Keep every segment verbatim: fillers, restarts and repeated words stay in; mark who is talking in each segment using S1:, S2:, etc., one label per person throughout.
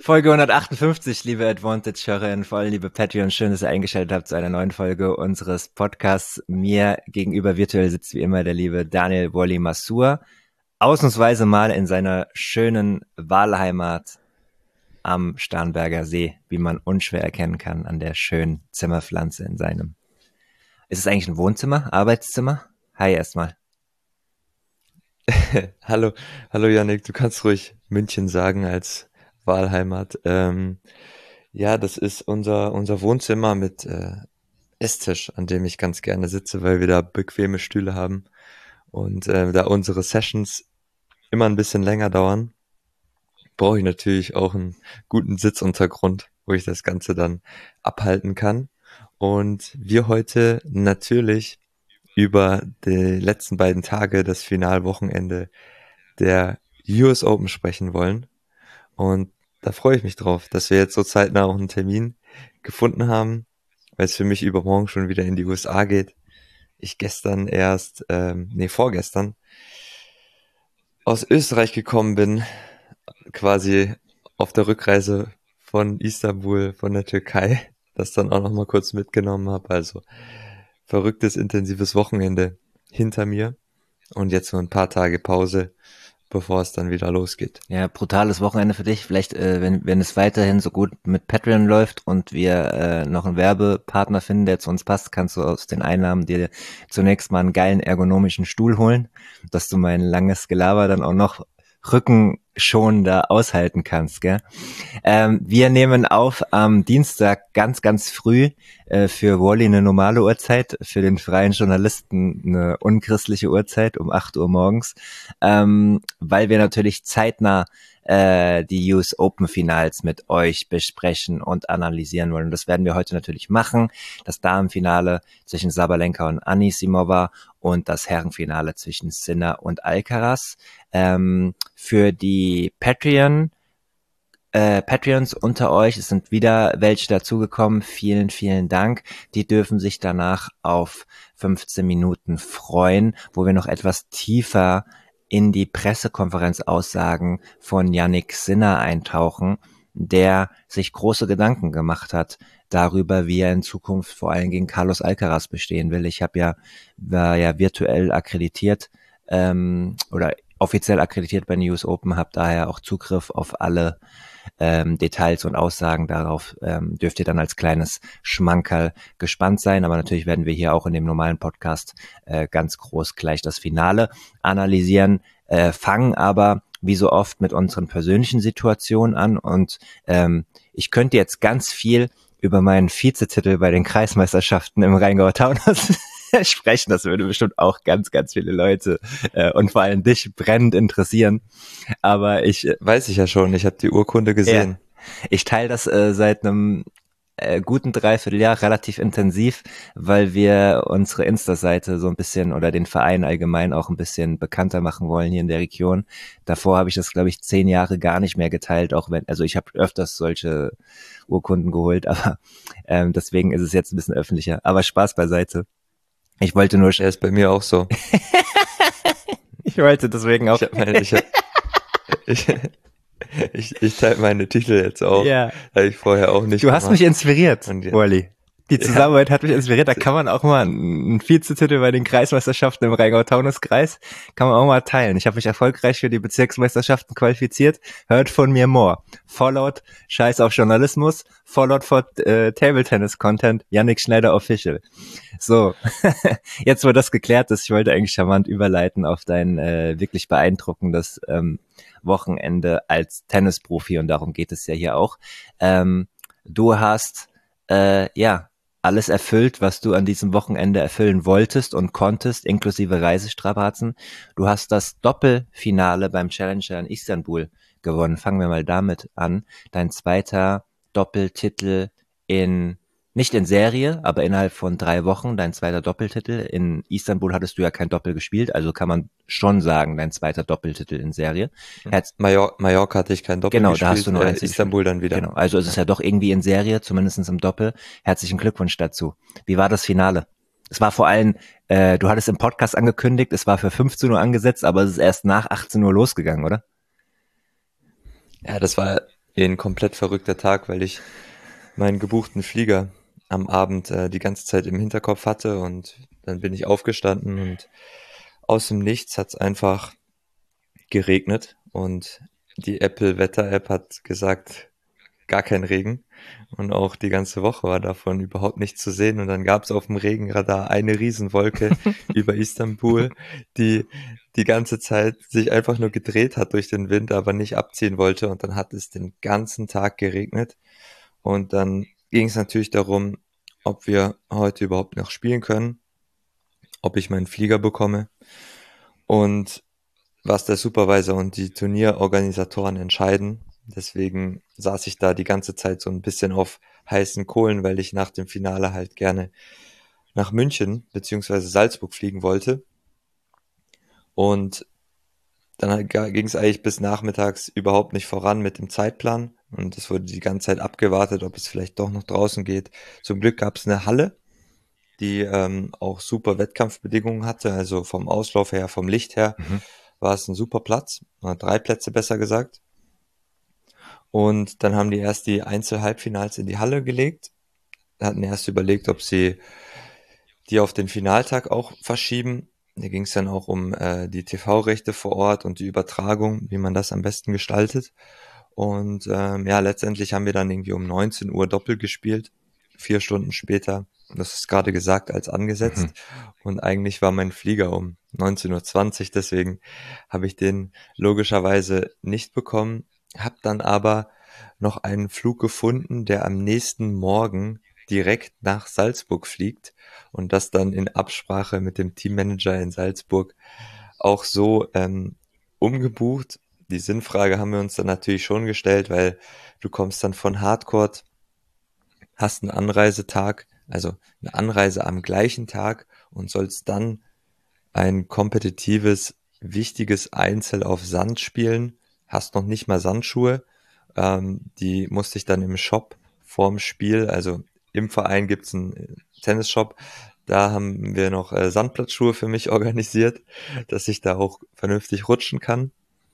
S1: Folge hundertachtundfünfzig, liebe Advantage-Hörerinnen, vor allem liebe Patreons, schön, dass ihr eingeschaltet habt zu einer neuen Folge unseres Podcasts. Mir gegenüber virtuell sitzt wie immer der liebe Daniel Wolli Masur, ausnahmsweise mal in seiner schönen Wahlheimat am Starnberger See, wie man unschwer erkennen kann an der schönen Zimmerpflanze in seinem. Ist es eigentlich ein Wohnzimmer, Arbeitszimmer? Hi erstmal.
S2: hallo, hallo Yannick, du kannst ruhig München sagen als Wahlheimat. Ähm, ja, das ist unser unser Wohnzimmer mit äh, Esstisch, an dem ich ganz gerne sitze, weil wir da bequeme Stühle haben und äh, da unsere Sessions immer ein bisschen länger dauern, brauche ich natürlich auch einen guten Sitzuntergrund, wo ich das Ganze dann abhalten kann. Und wir heute natürlich über die letzten beiden Tage, das Finalwochenende der U S Open sprechen wollen. Und da freue ich mich drauf, dass wir jetzt so zeitnah auch einen Termin gefunden haben, weil es für mich übermorgen schon wieder in die U S A geht. Ich gestern erst, ähm, nee, vorgestern aus Österreich gekommen bin, quasi auf der Rückreise von Istanbul, von der Türkei, das dann auch noch mal kurz mitgenommen habe. Also verrücktes, intensives Wochenende hinter mir und jetzt nur ein paar Tage Pause, bevor es dann wieder losgeht.
S1: Ja, brutales Wochenende für dich. Vielleicht, äh, wenn wenn es weiterhin so gut mit Patreon läuft und wir äh, noch einen Werbepartner finden, der zu uns passt, kannst du aus den Einnahmen dir zunächst mal einen geilen ergonomischen Stuhl holen, dass du mein langes Gelaber dann auch noch rückenschonender aushalten kannst, gell? Ähm, wir nehmen auf am Dienstag ganz, ganz früh, äh, für Wally eine normale Uhrzeit, für den freien Journalisten eine unchristliche Uhrzeit um acht Uhr morgens, ähm, weil wir natürlich zeitnah äh, die U S Open Finals mit euch besprechen und analysieren wollen. Und das werden wir heute natürlich machen. Das Damenfinale zwischen Sabalenka und Anisimova und das Herrenfinale zwischen Sinner und Alcaraz. Ähm, für die Patreon Äh, Patreons unter euch, es sind wieder welche dazugekommen, vielen, vielen Dank. Die dürfen sich danach auf fünfzehn Minuten freuen, wo wir noch etwas tiefer in die Pressekonferenzaussagen von Jannik Sinner eintauchen, der sich große Gedanken gemacht hat darüber, wie er in Zukunft vor allem gegen Carlos Alcaraz bestehen will. Ich habe ja, war ja virtuell akkreditiert ähm, oder offiziell akkreditiert bei den U S Open, habe daher auch Zugriff auf alle ähm, Details und Aussagen. Darauf ähm, dürft ihr dann als kleines Schmankerl gespannt sein. Aber natürlich werden wir hier auch in dem normalen Podcast äh, ganz groß gleich das Finale analysieren, äh, fangen aber wie so oft mit unseren persönlichen Situationen an. Und ähm, ich könnte jetzt ganz viel über meinen Vizetitel bei den Kreismeisterschaften im Rheingauer Taunus sprechen. Das würde bestimmt auch ganz, ganz viele Leute äh, und vor allem dich brennend interessieren. Aber ich äh,
S2: Weiß ich ja schon, ich habe die Urkunde gesehen.
S1: Ja, ich teile das äh, seit einem äh, guten Dreivierteljahr relativ intensiv, weil wir unsere Insta-Seite so ein bisschen oder den Verein allgemein auch ein bisschen bekannter machen wollen hier in der Region. Davor habe ich das, glaube ich, zehn Jahre gar nicht mehr geteilt, auch wenn, also ich habe öfters solche Urkunden geholt, aber ähm, deswegen ist es jetzt ein bisschen öffentlicher. Aber Spaß beiseite. Ich wollte nur...
S2: Der ist bei mir auch so.
S1: ich wollte deswegen auch...
S2: Ich hab meine, ich, hab, ich, ich, ich teile meine Titel jetzt auch.
S1: Ja.
S2: Habe ich vorher auch nicht
S1: Du hast
S2: gemacht.
S1: mich inspiriert,
S2: Und ja.
S1: Wally. Die Zusammenarbeit hat mich inspiriert. Da kann man auch mal einen Vizetitel bei den Kreismeisterschaften im Rheingau-Taunus-Kreis kann man auch mal teilen. Ich habe mich erfolgreich für die Bezirksmeisterschaften qualifiziert. Hört von mir more. Followed, scheiß auf Journalismus. Followed for äh, Table Tennis Content. Yannick Schneider Official. So, jetzt wo das geklärt ist, ich wollte eigentlich charmant überleiten auf dein äh, wirklich beeindruckendes ähm, Wochenende als Tennisprofi und darum geht es ja hier auch. Ähm, du hast äh, ja alles erfüllt, was du an diesem Wochenende erfüllen wolltest und konntest, inklusive Reisestrapazen. Du hast das Doppelfinale beim Challenger in Istanbul gewonnen. Fangen wir mal damit an. Dein zweiter Doppeltitel in, nicht in Serie, aber innerhalb von drei Wochen, dein zweiter Doppeltitel. In Istanbul hattest du ja kein Doppel gespielt, also kann man schon sagen, dein zweiter Doppeltitel in Serie.
S2: Herz- Major- Mallorca hatte ich kein Doppel
S1: Genau,
S2: gespielt,
S1: da hast du nur
S2: äh,
S1: eins
S2: Istanbul dann wieder.
S1: Genau, also es ist ja doch irgendwie in Serie, zumindest im Doppel. Herzlichen Glückwunsch dazu. Wie war das Finale? Es war vor allem, äh, du hattest im Podcast angekündigt, es war für fünfzehn Uhr angesetzt, aber es ist erst nach achtzehn Uhr losgegangen, oder?
S2: Ja, das war Ein komplett verrückter Tag, weil ich meinen gebuchten Flieger am Abend äh, die ganze Zeit im Hinterkopf hatte und dann bin ich aufgestanden und aus dem Nichts hat es einfach geregnet und die Apple Wetter App hat gesagt, gar kein Regen und auch die ganze Woche war davon überhaupt nichts zu sehen und dann gab es auf dem Regenradar eine Riesenwolke über Istanbul, die die ganze Zeit sich einfach nur gedreht hat durch den Wind, aber nicht abziehen wollte und dann hat es den ganzen Tag geregnet und dann ging es natürlich darum, ob wir heute überhaupt noch spielen können, ob ich meinen Flieger bekomme und was der Supervisor und die Turnierorganisatoren entscheiden. Deswegen saß ich da die ganze Zeit so ein bisschen auf heißen Kohlen, weil ich nach dem Finale halt gerne nach München beziehungsweise Salzburg fliegen wollte. Und dann ging es eigentlich bis nachmittags überhaupt nicht voran mit dem Zeitplan. Und es wurde die ganze Zeit abgewartet, ob es vielleicht doch noch draußen geht. Zum Glück gab es eine Halle, die ähm, auch super Wettkampfbedingungen hatte. Also vom Auslauf her, vom Licht her
S1: Mhm.
S2: war es ein super Platz. Oder drei Plätze besser gesagt. Und dann haben die erst die Einzel-Halbfinals in die Halle gelegt. Hatten erst überlegt, ob sie die auf den Finaltag auch verschieben. Da ging es dann auch um äh, die T V-Rechte vor Ort und die Übertragung, wie man das am besten gestaltet. Und ähm, ja, letztendlich haben wir dann irgendwie um neunzehn Uhr doppelt gespielt, vier Stunden später. Das ist gerade gesagt als angesetzt.
S1: Mhm.
S2: Und eigentlich war mein Flieger um neunzehn Uhr zwanzig, deswegen habe ich den logischerweise nicht bekommen. Hab dann aber noch einen Flug gefunden, der am nächsten Morgen direkt nach Salzburg fliegt und das dann in Absprache mit dem Teammanager in Salzburg auch so ähm, umgebucht. Die Sinnfrage haben wir uns dann natürlich schon gestellt, weil du kommst dann von Hardcore, hast einen Anreisetag, also eine Anreise am gleichen Tag und sollst dann ein kompetitives, wichtiges Einzel auf Sand spielen, hast noch nicht mal Sandschuhe, ähm, die musste ich dann im Shop vorm Spiel, also im Verein gibt's einen Tennisshop, da haben wir noch äh, Sandplatzschuhe für mich organisiert, dass ich da auch vernünftig rutschen kann.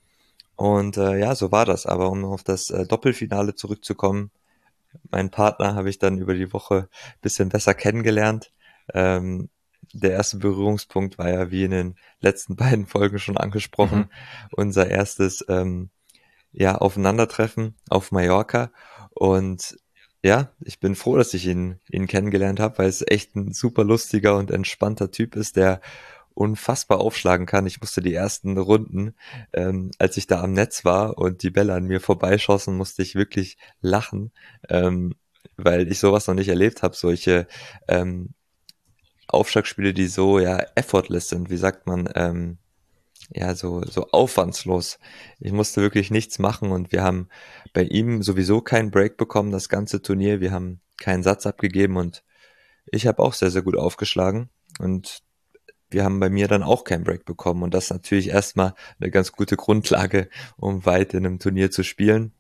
S2: Und äh, ja, so war das. Aber um auf das äh, Doppelfinale zurückzukommen, meinen Partner habe ich dann über die Woche ein bisschen besser kennengelernt. Ähm, der erste Berührungspunkt war ja, wie in den letzten beiden Folgen schon angesprochen,
S1: Mhm.
S2: unser erstes ähm, ja, Aufeinandertreffen auf Mallorca. Und ja, ich bin froh, dass ich ihn, ihn kennengelernt habe, weil es echt ein super lustiger und entspannter Typ ist, der unfassbar aufschlagen kann. Ich musste die ersten Runden, ähm, als ich da am Netz war und die Bälle an mir vorbeischossen, musste ich wirklich lachen, ähm, weil ich sowas noch nicht erlebt habe. Solche ähm, Aufschlagspiele, die so ja effortless sind, wie sagt man, ähm, ja, so, so aufwandslos. Ich musste wirklich nichts machen und wir haben bei ihm sowieso keinen Break bekommen, das ganze Turnier. Wir haben keinen Satz abgegeben und ich habe auch sehr, sehr gut aufgeschlagen und wir haben bei mir dann auch keinen Break bekommen und das ist natürlich erstmal eine ganz gute Grundlage, um weit in einem Turnier zu spielen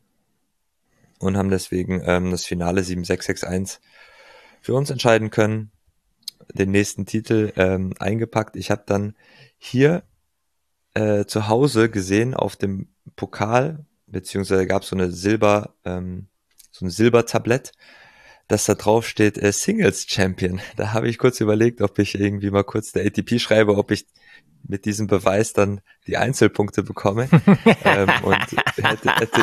S2: und haben deswegen ähm, das Finale sieben sechs sechs eins für uns entscheiden können, den nächsten Titel ähm, eingepackt. Ich habe dann hier äh, zu Hause gesehen auf dem Pokal, beziehungsweise gab es so eine Silber, ähm, so ein Silbertablett, dass da drauf steht äh, Singles Champion. Da habe ich kurz überlegt, ob ich irgendwie mal kurz der A T P schreibe, ob ich mit diesem Beweis dann die Einzelpunkte bekomme. ähm, und hätte, hätte,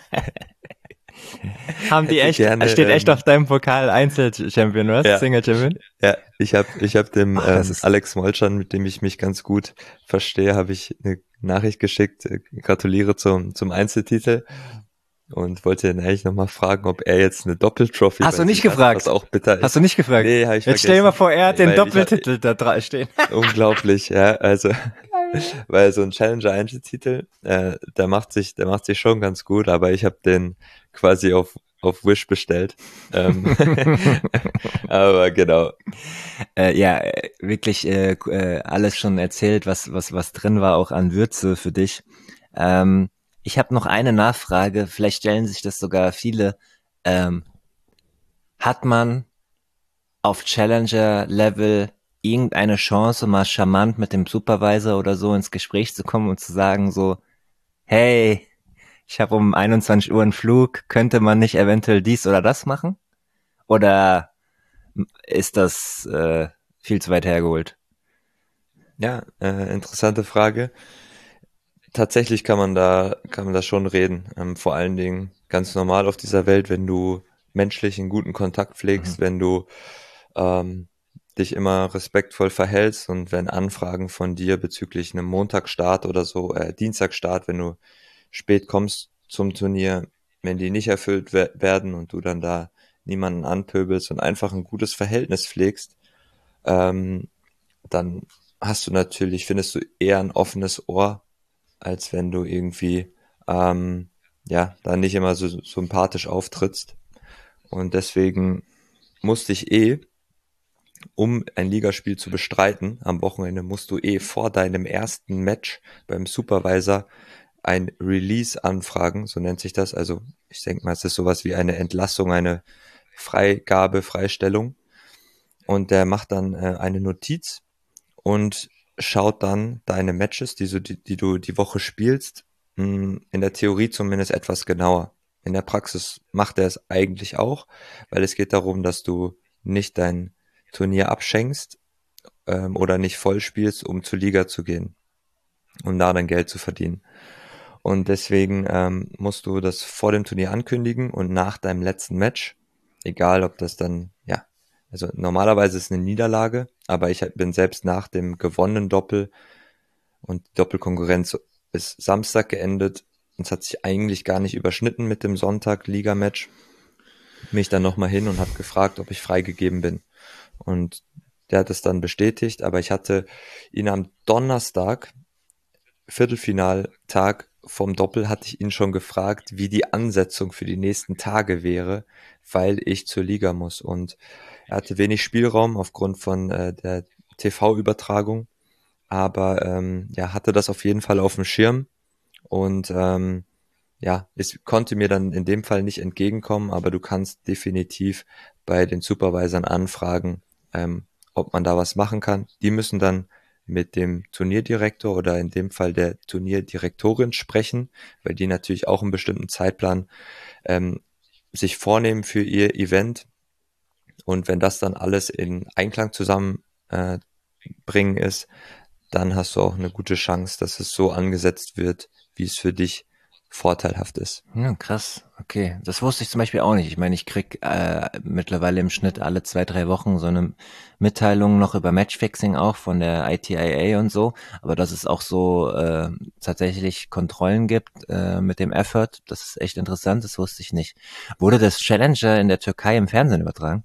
S1: Haben die
S2: hätte
S1: echt,
S2: gerne,
S1: steht echt
S2: ähm,
S1: auf deinem Pokal Einzel-Champion, was?
S2: ja,
S1: Single-Champion?
S2: ja, ich habe ich hab dem
S1: Ach, das
S2: ähm,
S1: ist,
S2: Alex Molchan, mit dem ich mich ganz gut verstehe, habe ich eine Nachricht geschickt, äh, gratuliere zum, zum Einzeltitel und wollte ihn eigentlich nochmal fragen, ob er jetzt eine Doppeltrophy
S1: hast
S2: bei
S1: du nicht
S2: sich hat, was
S1: gefragt?
S2: auch bitter
S1: Hast du
S2: ist.
S1: nicht gefragt?
S2: Nee, habe ich
S1: Jetzt stell dir mal
S2: vergessen,
S1: vor, er hat den
S2: weil ich hab,
S1: Doppeltitel da dran stehen.
S2: unglaublich, ja, also weil so ein Challenger-Einzeltitel, äh, der macht sich, der macht sich schon ganz gut, aber ich habe den quasi auf auf Wish bestellt. Ähm, aber genau.
S1: Äh, ja, äh, wirklich äh, äh, alles schon erzählt, was, was, was drin war, auch an Würze für dich. Ähm, ich habe noch eine Nachfrage, vielleicht stellen sich das sogar viele. Ähm, hat man auf Challenger-Level irgendeine Chance, mal charmant mit dem Supervisor oder so ins Gespräch zu kommen und zu sagen so, hey, ich habe um einundzwanzig Uhr einen Flug, könnte man nicht eventuell dies oder das machen? Oder ist das äh, viel zu weit hergeholt?
S2: Ja, äh, interessante Frage. Tatsächlich kann man da, kann man da schon reden. Ähm, vor allen Dingen ganz normal auf dieser Welt, wenn du menschlich einen guten Kontakt
S1: Mhm.
S2: pflegst, wenn du ähm, dich immer respektvoll verhältst und wenn Anfragen von dir bezüglich einem Montagsstart oder so, äh, Dienstagsstart, wenn du spät kommst zum Turnier, wenn die nicht erfüllt wer- werden und du dann da niemanden anpöbelst und einfach ein gutes Verhältnis pflegst, ähm, dann hast du natürlich, findest du eher ein offenes Ohr, als wenn du irgendwie ähm, ja da nicht immer so sympathisch auftrittst. Und deswegen musste ich eh, um ein Ligaspiel zu bestreiten, am Wochenende musst du eh vor deinem ersten Match beim Supervisor ein Release anfragen, so nennt sich das. Also ich denke mal, es ist sowas wie eine Entlassung, eine Freigabe, Freistellung. Und der macht dann äh, eine Notiz und schaut dann deine Matches, die, so, die, die du die Woche spielst, mh, in der Theorie zumindest etwas genauer. In der Praxis macht er es eigentlich auch, weil es geht darum, dass du nicht dein Turnier abschenkst ähm, oder nicht voll spielst, um zur Liga zu gehen, um da dann Geld zu verdienen. Und deswegen ähm, musst du das vor dem Turnier ankündigen und nach deinem letzten Match, egal ob das dann, ja, also normalerweise ist es eine Niederlage, aber ich bin selbst nach dem gewonnenen Doppel und die Doppelkonkurrenz ist Samstag geendet und es hat sich eigentlich gar nicht überschnitten mit dem Sonntag-Liga-Match, mich dann nochmal hin und habe gefragt, ob ich freigegeben bin. Und der hat es dann bestätigt, aber ich hatte ihn am Donnerstag, Viertelfinaltag vom Doppel, hatte ich ihn schon gefragt, wie die Ansetzung für die nächsten Tage wäre, weil ich zur Liga muss. Und er hatte wenig Spielraum aufgrund von äh, der T V-Übertragung, aber ähm, ja, hatte das auf jeden Fall auf dem Schirm und ähm, ja, es konnte mir dann in dem Fall nicht entgegenkommen, aber du kannst definitiv bei den Supervisern anfragen, ähm, ob man da was machen kann. Die müssen dann mit dem Turnierdirektor oder in dem Fall der Turnierdirektorin sprechen, weil die natürlich auch einen bestimmten Zeitplan ähm, sich vornehmen für ihr Event. Und wenn das dann alles in Einklang zusammen äh, bringen ist, dann hast du auch eine gute Chance, dass es so angesetzt wird, wie es für dich vorteilhaft ist.
S1: Ja, krass. Okay, das wusste ich zum Beispiel auch nicht. Ich meine, ich krieg äh, mittlerweile im Schnitt alle zwei, drei Wochen so eine Mitteilung noch über Matchfixing auch von der I T I A und so. Aber dass es auch so äh, tatsächlich Kontrollen gibt äh, mit dem Effort, das ist echt interessant. Das wusste ich nicht. Wurde das Challenger in der Türkei im Fernsehen übertragen?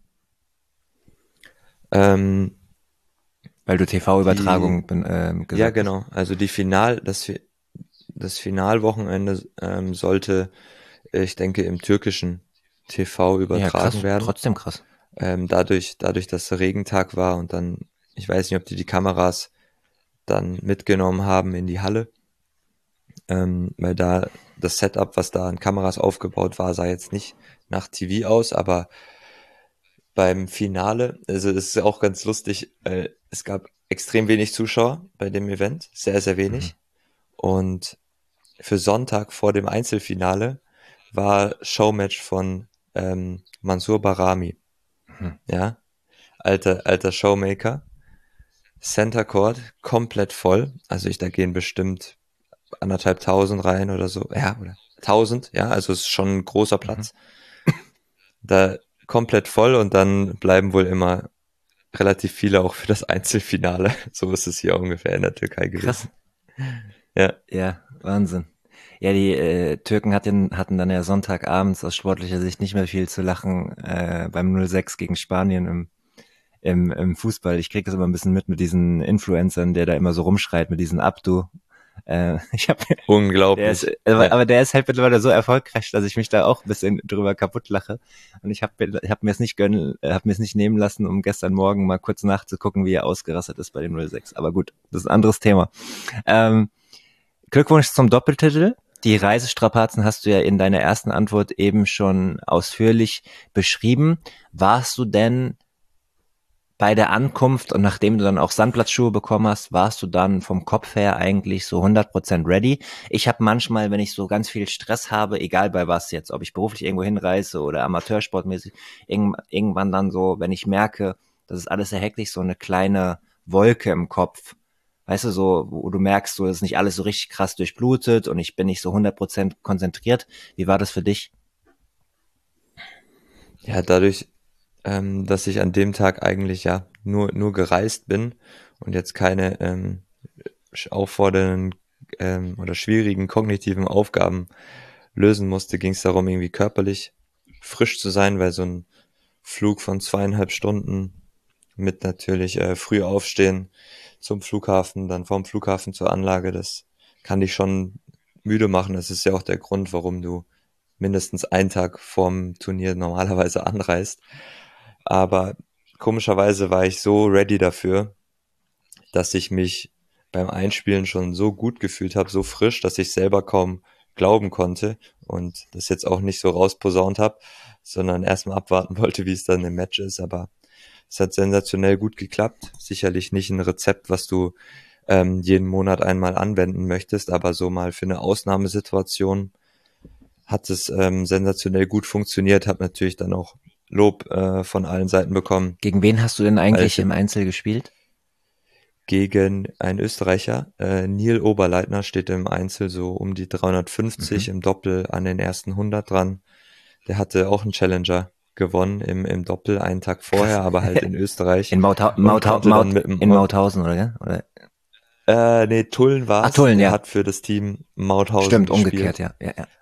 S2: Ähm,
S1: Weil du
S2: die,
S1: T V-Übertragung ähm,
S2: ja
S1: gesagt hast.
S2: genau, also die Final, das, Fi- das Finalwochenende ähm, sollte, äh, ich denke, im türkischen T V
S1: Ja,
S2: übertragen
S1: krass.
S2: werden.
S1: Trotzdem krass.
S2: Ähm, dadurch, dadurch, dass der Regentag war und dann, ich weiß nicht, ob die die Kameras dann mitgenommen haben in die Halle, ähm, weil da das Setup, was da an Kameras aufgebaut war, sah jetzt nicht nach T V aus, aber beim Finale, also es ist auch ganz lustig, äh, es gab extrem wenig Zuschauer bei dem Event, sehr, sehr
S1: Mhm.
S2: wenig. Und für Sonntag vor dem Einzelfinale war Showmatch von ähm, Mansur Barami,
S1: Mhm.
S2: ja, alter, alter Showmaker. Center Court komplett voll, also ich, da gehen bestimmt anderthalb tausend rein oder so, ja, oder tausend, ja, also es ist schon ein großer
S1: Mhm.
S2: Platz. Da komplett voll und dann bleiben wohl immer relativ viele auch für das Einzelfinale. So ist es hier ungefähr in der Türkei
S1: Krass.
S2: gewesen. Ja,
S1: Ja, Wahnsinn. Ja, die äh, Türken hatten, hatten dann ja Sonntagabends aus sportlicher Sicht nicht mehr viel zu lachen äh, beim null sechs gegen Spanien im, im, im Fußball. Ich krieg das immer ein bisschen mit mit diesen Influencern, der da immer so rumschreit, mit diesen Abdu. Äh, ich hab, der ist,
S2: unglaublich.
S1: aber,
S2: Ja,
S1: aber der ist halt mittlerweile so erfolgreich, dass ich mich da auch ein bisschen drüber kaputt lache. Und ich habe ich hab mir es nicht gönnen, äh, hab mir es nicht nehmen lassen, um gestern Morgen mal kurz nachzugucken, wie er ausgerastet ist bei dem null sechs. Aber gut, das ist ein anderes Thema. Ähm, Glückwunsch zum Doppeltitel. Die Reisestrapazen hast du ja in deiner ersten Antwort eben schon ausführlich beschrieben. Warst du denn bei der Ankunft und nachdem du dann auch Sandplatzschuhe bekommen hast, warst du dann vom Kopf her eigentlich so hundert Prozent ready? Ich habe manchmal, wenn ich so ganz viel Stress habe, egal bei was jetzt, ob ich beruflich irgendwo hinreise oder amateursportmäßig, irgendwann dann so, wenn ich merke, das ist alles sehr hektisch, so eine kleine Wolke im Kopf. Weißt du, so, wo du merkst, so, das ist nicht alles so richtig krass durchblutet und ich bin nicht so hundert Prozent konzentriert. Wie war das für dich?
S2: Ja, dadurch, ähm, dass ich an dem Tag eigentlich ja nur, nur gereist bin und jetzt keine ähm, auffordernden ähm, oder schwierigen kognitiven Aufgaben lösen musste, ging es darum, irgendwie körperlich frisch zu sein, weil so ein Flug von zweieinhalb Stunden mit natürlich äh, früh aufstehen zum Flughafen, dann vom Flughafen zur Anlage, das kann dich schon müde machen. Das ist ja auch der Grund, warum du mindestens einen Tag vorm Turnier normalerweise anreist. Aber komischerweise war ich so ready dafür, dass ich mich beim Einspielen schon so gut gefühlt habe, so frisch, dass ich selber kaum glauben konnte und das jetzt auch nicht so rausposaunt habe, sondern erstmal abwarten wollte, wie es dann im Match ist. Aber es hat sensationell gut geklappt. Sicherlich nicht ein Rezept, was du ähm, jeden Monat einmal anwenden möchtest, aber so mal für eine Ausnahmesituation hat es ähm, sensationell gut funktioniert. Habe natürlich dann auch Lob äh, von allen Seiten bekommen.
S1: Gegen wen hast du denn eigentlich im Einzel gespielt?
S2: Gegen einen Österreicher. Äh, Neil Oberleitner steht im Einzel so um die dreihundertfünfzig, mhm. im Doppel an den ersten hundert dran. Der hatte auch einen Challenger gewonnen im, im Doppel einen Tag vorher, Krass. aber halt in Österreich.
S1: In, Mauthau Mauthau Maut in Mauthausen, oder? oder?
S2: Äh, nee, Tulln war es.
S1: Tulln,
S2: der
S1: ja.
S2: hat für das Team Mauthausen
S1: Stimmt,
S2: gespielt.
S1: umgekehrt, ja. ja, ja.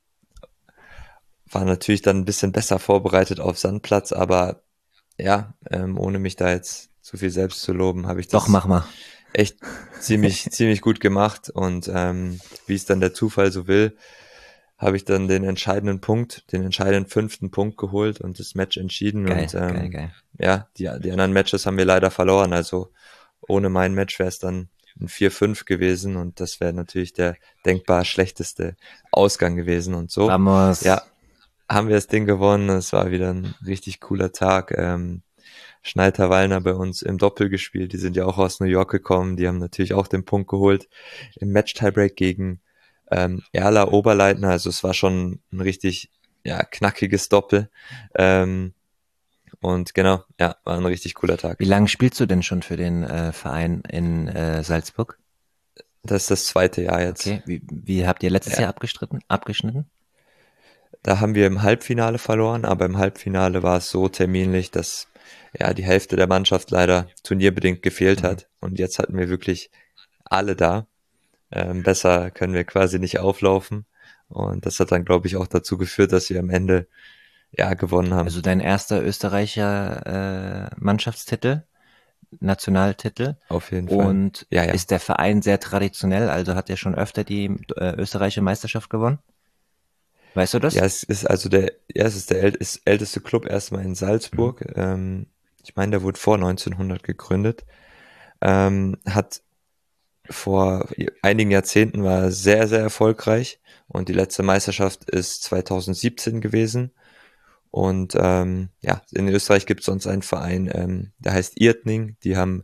S2: War natürlich dann ein bisschen besser vorbereitet auf Sandplatz, aber ja, ähm, ohne mich da jetzt zu viel selbst zu loben, habe ich das
S1: Doch, mach mal.
S2: echt ziemlich, ziemlich gut gemacht. Und ähm, wie es dann der Zufall so will, habe ich dann den entscheidenden Punkt, den entscheidenden fünften Punkt geholt und das Match entschieden.
S1: Geil,
S2: und ähm,
S1: geil, geil.
S2: ja, die, die anderen Matches haben wir leider verloren. Also ohne mein Match wäre es dann ein vier fünf gewesen und das wäre natürlich der denkbar schlechteste Ausgang gewesen. Und so,
S1: Vamos.
S2: ja, haben wir das Ding gewonnen. Es war wieder ein richtig cooler Tag. Ähm, Schneider Wallner bei uns im Doppel gespielt. Die sind ja auch aus New York gekommen. Die haben natürlich auch den Punkt geholt im Match-Tiebreak gegen ähm, Erla Oberleitner. Also es war schon ein richtig ja knackiges Doppel. Ähm, und genau, ja, war ein richtig cooler Tag.
S1: Wie lange spielst du denn schon für den äh, Verein in äh, Salzburg?
S2: Das ist das zweite Jahr jetzt.
S1: Okay, wie, wie habt ihr letztes ja. Jahr abgestritten, abgeschnitten?
S2: Da haben wir im Halbfinale verloren, aber im Halbfinale war es so terminlich, dass ja die Hälfte der Mannschaft leider turnierbedingt gefehlt mhm. hat. Und jetzt hatten wir wirklich alle da. Ähm, besser können wir quasi nicht auflaufen. Und das hat dann, glaube ich, auch dazu geführt, dass wir am Ende ja gewonnen haben.
S1: Also dein erster Österreicher äh, Mannschaftstitel, Nationaltitel.
S2: Auf jeden Fall.
S1: Und ja, ja. Ist der Verein sehr traditionell? Also hat er schon öfter die äh, österreichische Meisterschaft gewonnen? Weißt du das?
S2: Ja, es ist also der, ja, es ist der äl ist älteste Club erstmal in Salzburg. Mhm. Ähm, ich meine, der wurde vor neunzehnhundert gegründet. Ähm, hat vor einigen Jahrzehnten war sehr, sehr erfolgreich und die letzte Meisterschaft ist zweitausendsiebzehn gewesen. Und ähm, ja, in Österreich gibt es sonst einen Verein, ähm, der heißt Irtning. Die haben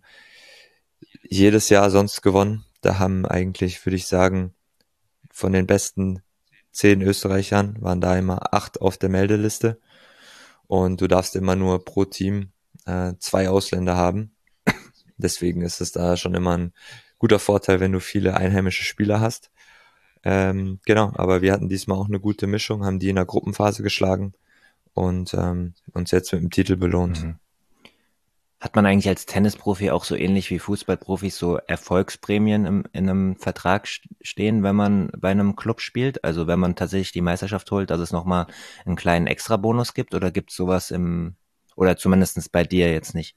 S2: jedes Jahr sonst gewonnen. Da haben eigentlich, würde ich sagen, von den besten zehn Österreichern waren da immer acht auf der Meldeliste und du darfst immer nur pro Team äh, zwei Ausländer haben. Deswegen ist es da schon immer ein guter Vorteil, wenn du viele einheimische Spieler hast. Ähm, genau, aber wir hatten diesmal auch eine gute Mischung, haben die in der Gruppenphase geschlagen und ähm, uns jetzt mit dem Titel belohnt.
S1: Mhm. Hat man eigentlich als Tennisprofi auch so ähnlich wie Fußballprofis so Erfolgsprämien im, in einem Vertrag stehen, wenn man bei einem Club spielt? Also wenn man tatsächlich die Meisterschaft holt, dass es nochmal einen kleinen Extrabonus gibt oder gibt es sowas im, oder zumindest bei dir jetzt nicht?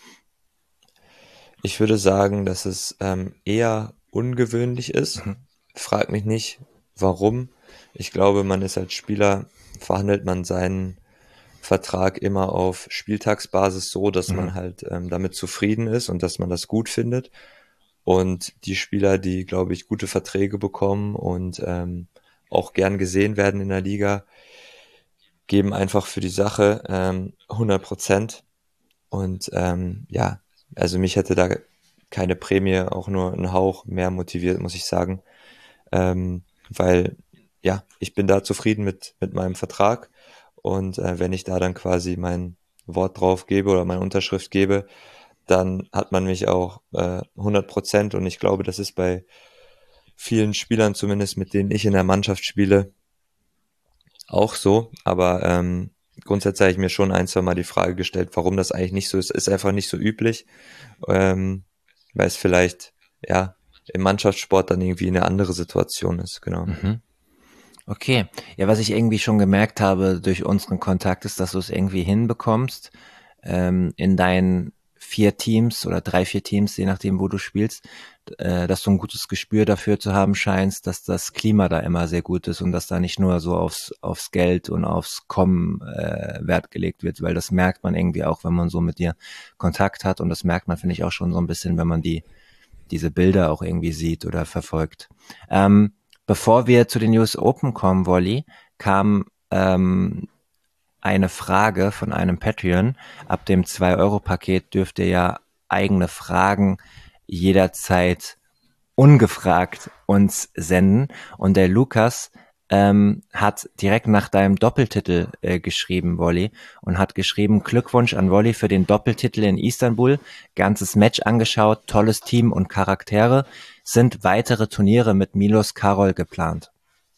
S2: Ich würde sagen, dass es ähm, eher ungewöhnlich ist. Mhm. Frag mich nicht, warum. Ich glaube, man ist als Spieler, verhandelt man seinen Vertrag immer auf Spieltagsbasis so, dass mhm. man halt ähm, damit zufrieden ist und dass man das gut findet. Und die Spieler, die, glaube ich, gute Verträge bekommen und ähm, auch gern gesehen werden in der Liga, geben einfach für die Sache ähm, hundert Prozent. Und ähm, ja, also mich hätte da keine Prämie auch nur einen Hauch mehr motiviert, muss ich sagen. Ähm, weil ja, ich bin da zufrieden mit, mit meinem Vertrag. Und äh, wenn ich da dann quasi mein Wort drauf gebe oder meine Unterschrift gebe, dann hat man mich auch äh, hundert Prozent. Und ich glaube, das ist bei vielen Spielern, zumindest mit denen ich in der Mannschaft spiele, auch so. Aber ähm, grundsätzlich habe ich mir schon ein, zwei Mal die Frage gestellt, warum das eigentlich nicht so ist. Ist einfach nicht so üblich, ähm, weil es vielleicht ja im Mannschaftssport dann irgendwie eine andere Situation ist, genau.
S1: Mhm. Okay. Ja, was ich irgendwie schon gemerkt habe durch unseren Kontakt ist, dass du es irgendwie hinbekommst, ähm, in deinen vier Teams oder drei, vier Teams, je nachdem, wo du spielst, äh, dass du ein gutes Gespür dafür zu haben scheinst, dass das Klima da immer sehr gut ist und dass da nicht nur so aufs, aufs Geld und aufs Kommen äh, Wert gelegt wird, weil das merkt man irgendwie auch, wenn man so mit dir Kontakt hat und das merkt man, finde ich, auch schon so ein bisschen, wenn man die diese Bilder auch irgendwie sieht oder verfolgt. Ähm, bevor wir zu den U S Open kommen, Wolli, kam ähm, eine Frage von einem Patreon. Ab dem zwei Euro Paket dürft ihr ja eigene Fragen jederzeit ungefragt uns senden. Und der Lukas ähm, hat direkt nach deinem Doppeltitel äh, geschrieben, Wolli, und hat geschrieben, Glückwunsch an Wolli für den Doppeltitel in Istanbul, ganzes Match angeschaut, tolles Team und Charaktere. Sind weitere Turniere mit Milos Karol geplant?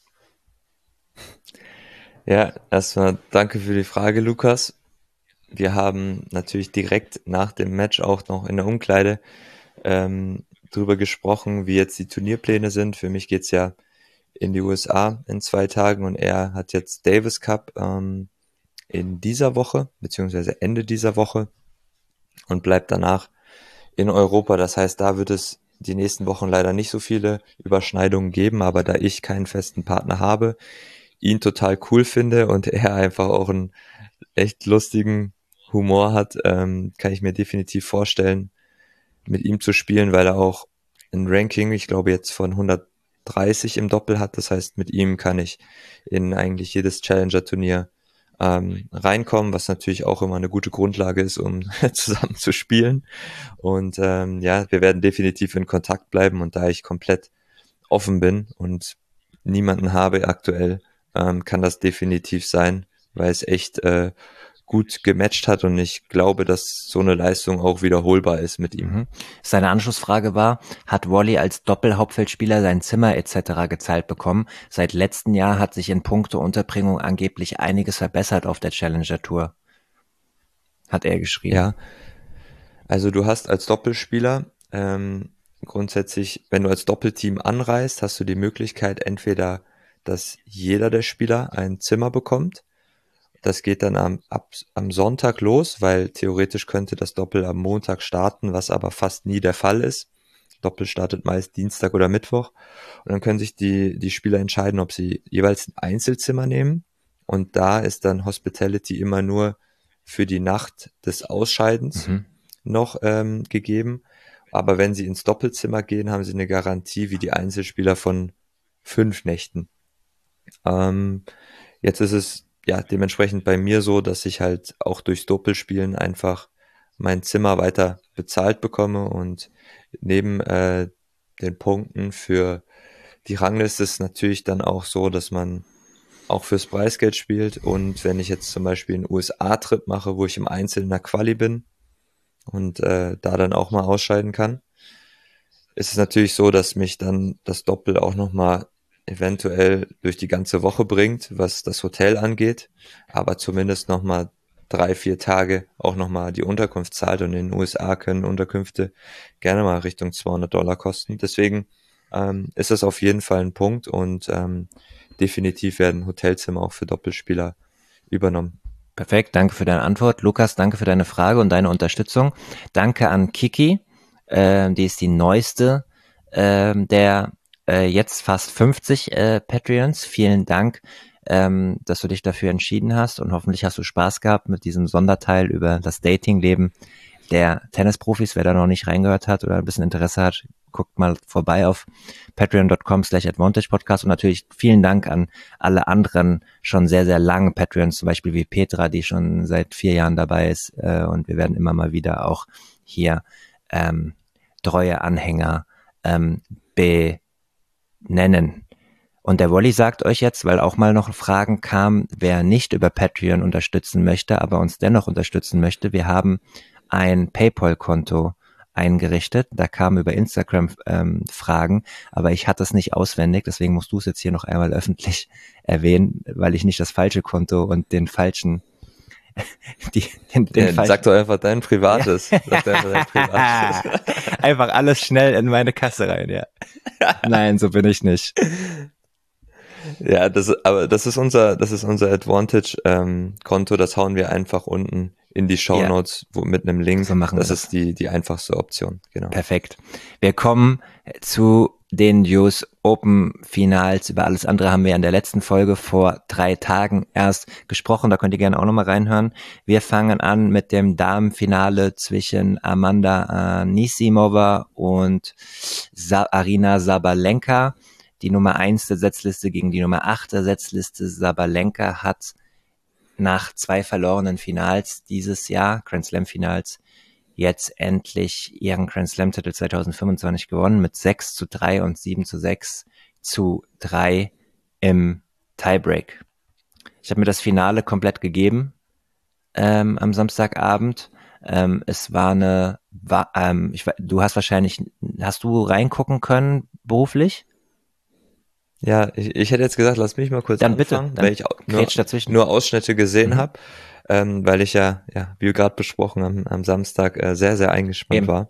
S2: Ja, erstmal danke für die Frage, Lukas. Wir haben natürlich direkt nach dem Match auch noch in der Umkleide ähm, drüber gesprochen, wie jetzt die Turnierpläne sind. Für mich geht's ja in die U S A in zwei Tagen und er hat jetzt Davis Cup ähm, in dieser Woche, beziehungsweise Ende dieser Woche und bleibt danach in Europa. Das heißt, da wird es die nächsten Wochen leider nicht so viele Überschneidungen geben, aber da ich keinen festen Partner habe, ihn total cool finde und er einfach auch einen echt lustigen Humor hat, ähm, kann ich mir definitiv vorstellen, mit ihm zu spielen, weil er auch ein Ranking, ich glaube jetzt von hundertdreißig im Doppel hat. Das heißt, mit ihm kann ich in eigentlich jedes Challenger-Turnier ähm, reinkommen, was natürlich auch immer eine gute Grundlage ist, um zusammen zu spielen. Und ähm, ja, wir werden definitiv in Kontakt bleiben und da ich komplett offen bin und niemanden habe aktuell, ähm, kann das definitiv sein, weil es echt äh, gut gematcht hat und ich glaube, dass so eine Leistung auch wiederholbar ist mit ihm.
S1: Mhm. Seine Anschlussfrage war, hat Wolli als Doppelhauptfeldspieler sein Zimmer et cetera gezahlt bekommen? Seit letztem Jahr hat sich in puncto Unterbringung angeblich einiges verbessert auf der Challenger Tour, hat er geschrieben.
S2: Ja, also du hast als Doppelspieler ähm, grundsätzlich, wenn du als Doppelteam anreist, hast du die Möglichkeit entweder, dass jeder der Spieler ein Zimmer bekommt. Das geht dann am, ab, am Sonntag los, weil theoretisch könnte das Doppel am Montag starten, was aber fast nie der Fall ist. Doppel startet meist Dienstag oder Mittwoch. Und dann können sich die, die Spieler entscheiden, ob sie jeweils ein Einzelzimmer nehmen. Und da ist dann Hospitality immer nur für die Nacht des Ausscheidens
S1: Mhm.
S2: noch ähm, gegeben. Aber wenn sie ins Doppelzimmer gehen, haben sie eine Garantie wie die Einzelspieler von fünf Nächten. Ähm, jetzt ist es ja dementsprechend bei mir so, dass ich halt auch durchs Doppelspielen einfach mein Zimmer weiter bezahlt bekomme und neben äh, den Punkten für die Rangliste ist es natürlich dann auch so, dass man auch fürs Preisgeld spielt und wenn ich jetzt zum Beispiel einen U S A-Trip mache, wo ich im Einzel in der Quali bin und äh, da dann auch mal ausscheiden kann, ist es natürlich so, dass mich dann das Doppel auch nochmal eventuell durch die ganze Woche bringt, was das Hotel angeht, aber zumindest nochmal drei, vier Tage auch nochmal die Unterkunft zahlt und in den U S A können Unterkünfte gerne mal Richtung zweihundert Dollar kosten. Deswegen ähm, ist das auf jeden Fall ein Punkt und ähm, definitiv werden Hotelzimmer auch für Doppelspieler übernommen.
S1: Perfekt, danke für deine Antwort. Lukas, danke für deine Frage und deine Unterstützung. Danke an Kiki, äh, die ist die neueste äh, der äh, jetzt fast fünfzig äh, Patreons. Vielen Dank, ähm, dass du dich dafür entschieden hast und hoffentlich hast du Spaß gehabt mit diesem Sonderteil über das Datingleben der Tennisprofis. Wer da noch nicht reingehört hat oder ein bisschen Interesse hat, guckt mal vorbei auf patreon.com slash advantage podcast und natürlich vielen Dank an alle anderen schon sehr, sehr lange Patreons, zum Beispiel wie Petra, die schon seit vier Jahren dabei ist äh, und wir werden immer mal wieder auch hier ähm, treue Anhänger ähm, benennen. Und der Wolli sagt euch jetzt, weil auch mal noch Fragen kamen, wer nicht über Patreon unterstützen möchte, aber uns dennoch unterstützen möchte, wir haben ein PayPal-Konto eingerichtet. Da kamen über Instagram ähm, Fragen, aber ich hatte es nicht auswendig, deswegen musst du es jetzt hier noch einmal öffentlich erwähnen, weil ich nicht das falsche Konto und den falschen Die, den, den
S2: ja, sag doch einfach dein privates.
S1: Ja.
S2: Sag doch einfach dein privates.
S1: Einfach alles schnell in meine Kasse rein, ja. Nein, so bin ich nicht.
S2: Ja, das, aber das ist unser, das ist unser Advantage-Konto, ähm, das hauen wir einfach unten in die Shownotes, ja, wo mit einem Link.
S1: So machen wir
S2: das,
S1: das
S2: ist die, die einfachste Option, genau.
S1: Perfekt. Wir kommen zu den U S Open Finals. Über alles andere haben wir in der letzten Folge vor drei Tagen erst gesprochen. Da könnt ihr gerne auch nochmal reinhören. Wir fangen an mit dem Damenfinale zwischen Amanda Anisimova und Sa- Aryna Sabalenka. Die Nummer eins der Setzliste gegen die Nummer acht der Setzliste. Sabalenka hat nach zwei verlorenen Finals dieses Jahr, Grand Slam Finals, jetzt endlich ihren Grand Slam Titel zwanzig fünfundzwanzig gewonnen mit sechs zu drei und sieben zu sechs zu drei im Tiebreak. Ich habe mir das Finale komplett gegeben ähm, am Samstagabend. Ähm, es war eine, war, ähm, ich, du hast wahrscheinlich, hast du reingucken können beruflich?
S2: Ja, ich, ich hätte jetzt gesagt, lass mich mal kurz
S1: dann
S2: anfangen,
S1: bitte, dann
S2: weil ich auch nur, nur Ausschnitte gesehen mhm. habe, ähm, weil ich ja, ja, wie gerade besprochen, am, am Samstag äh, sehr, sehr eingespannt Eben. war.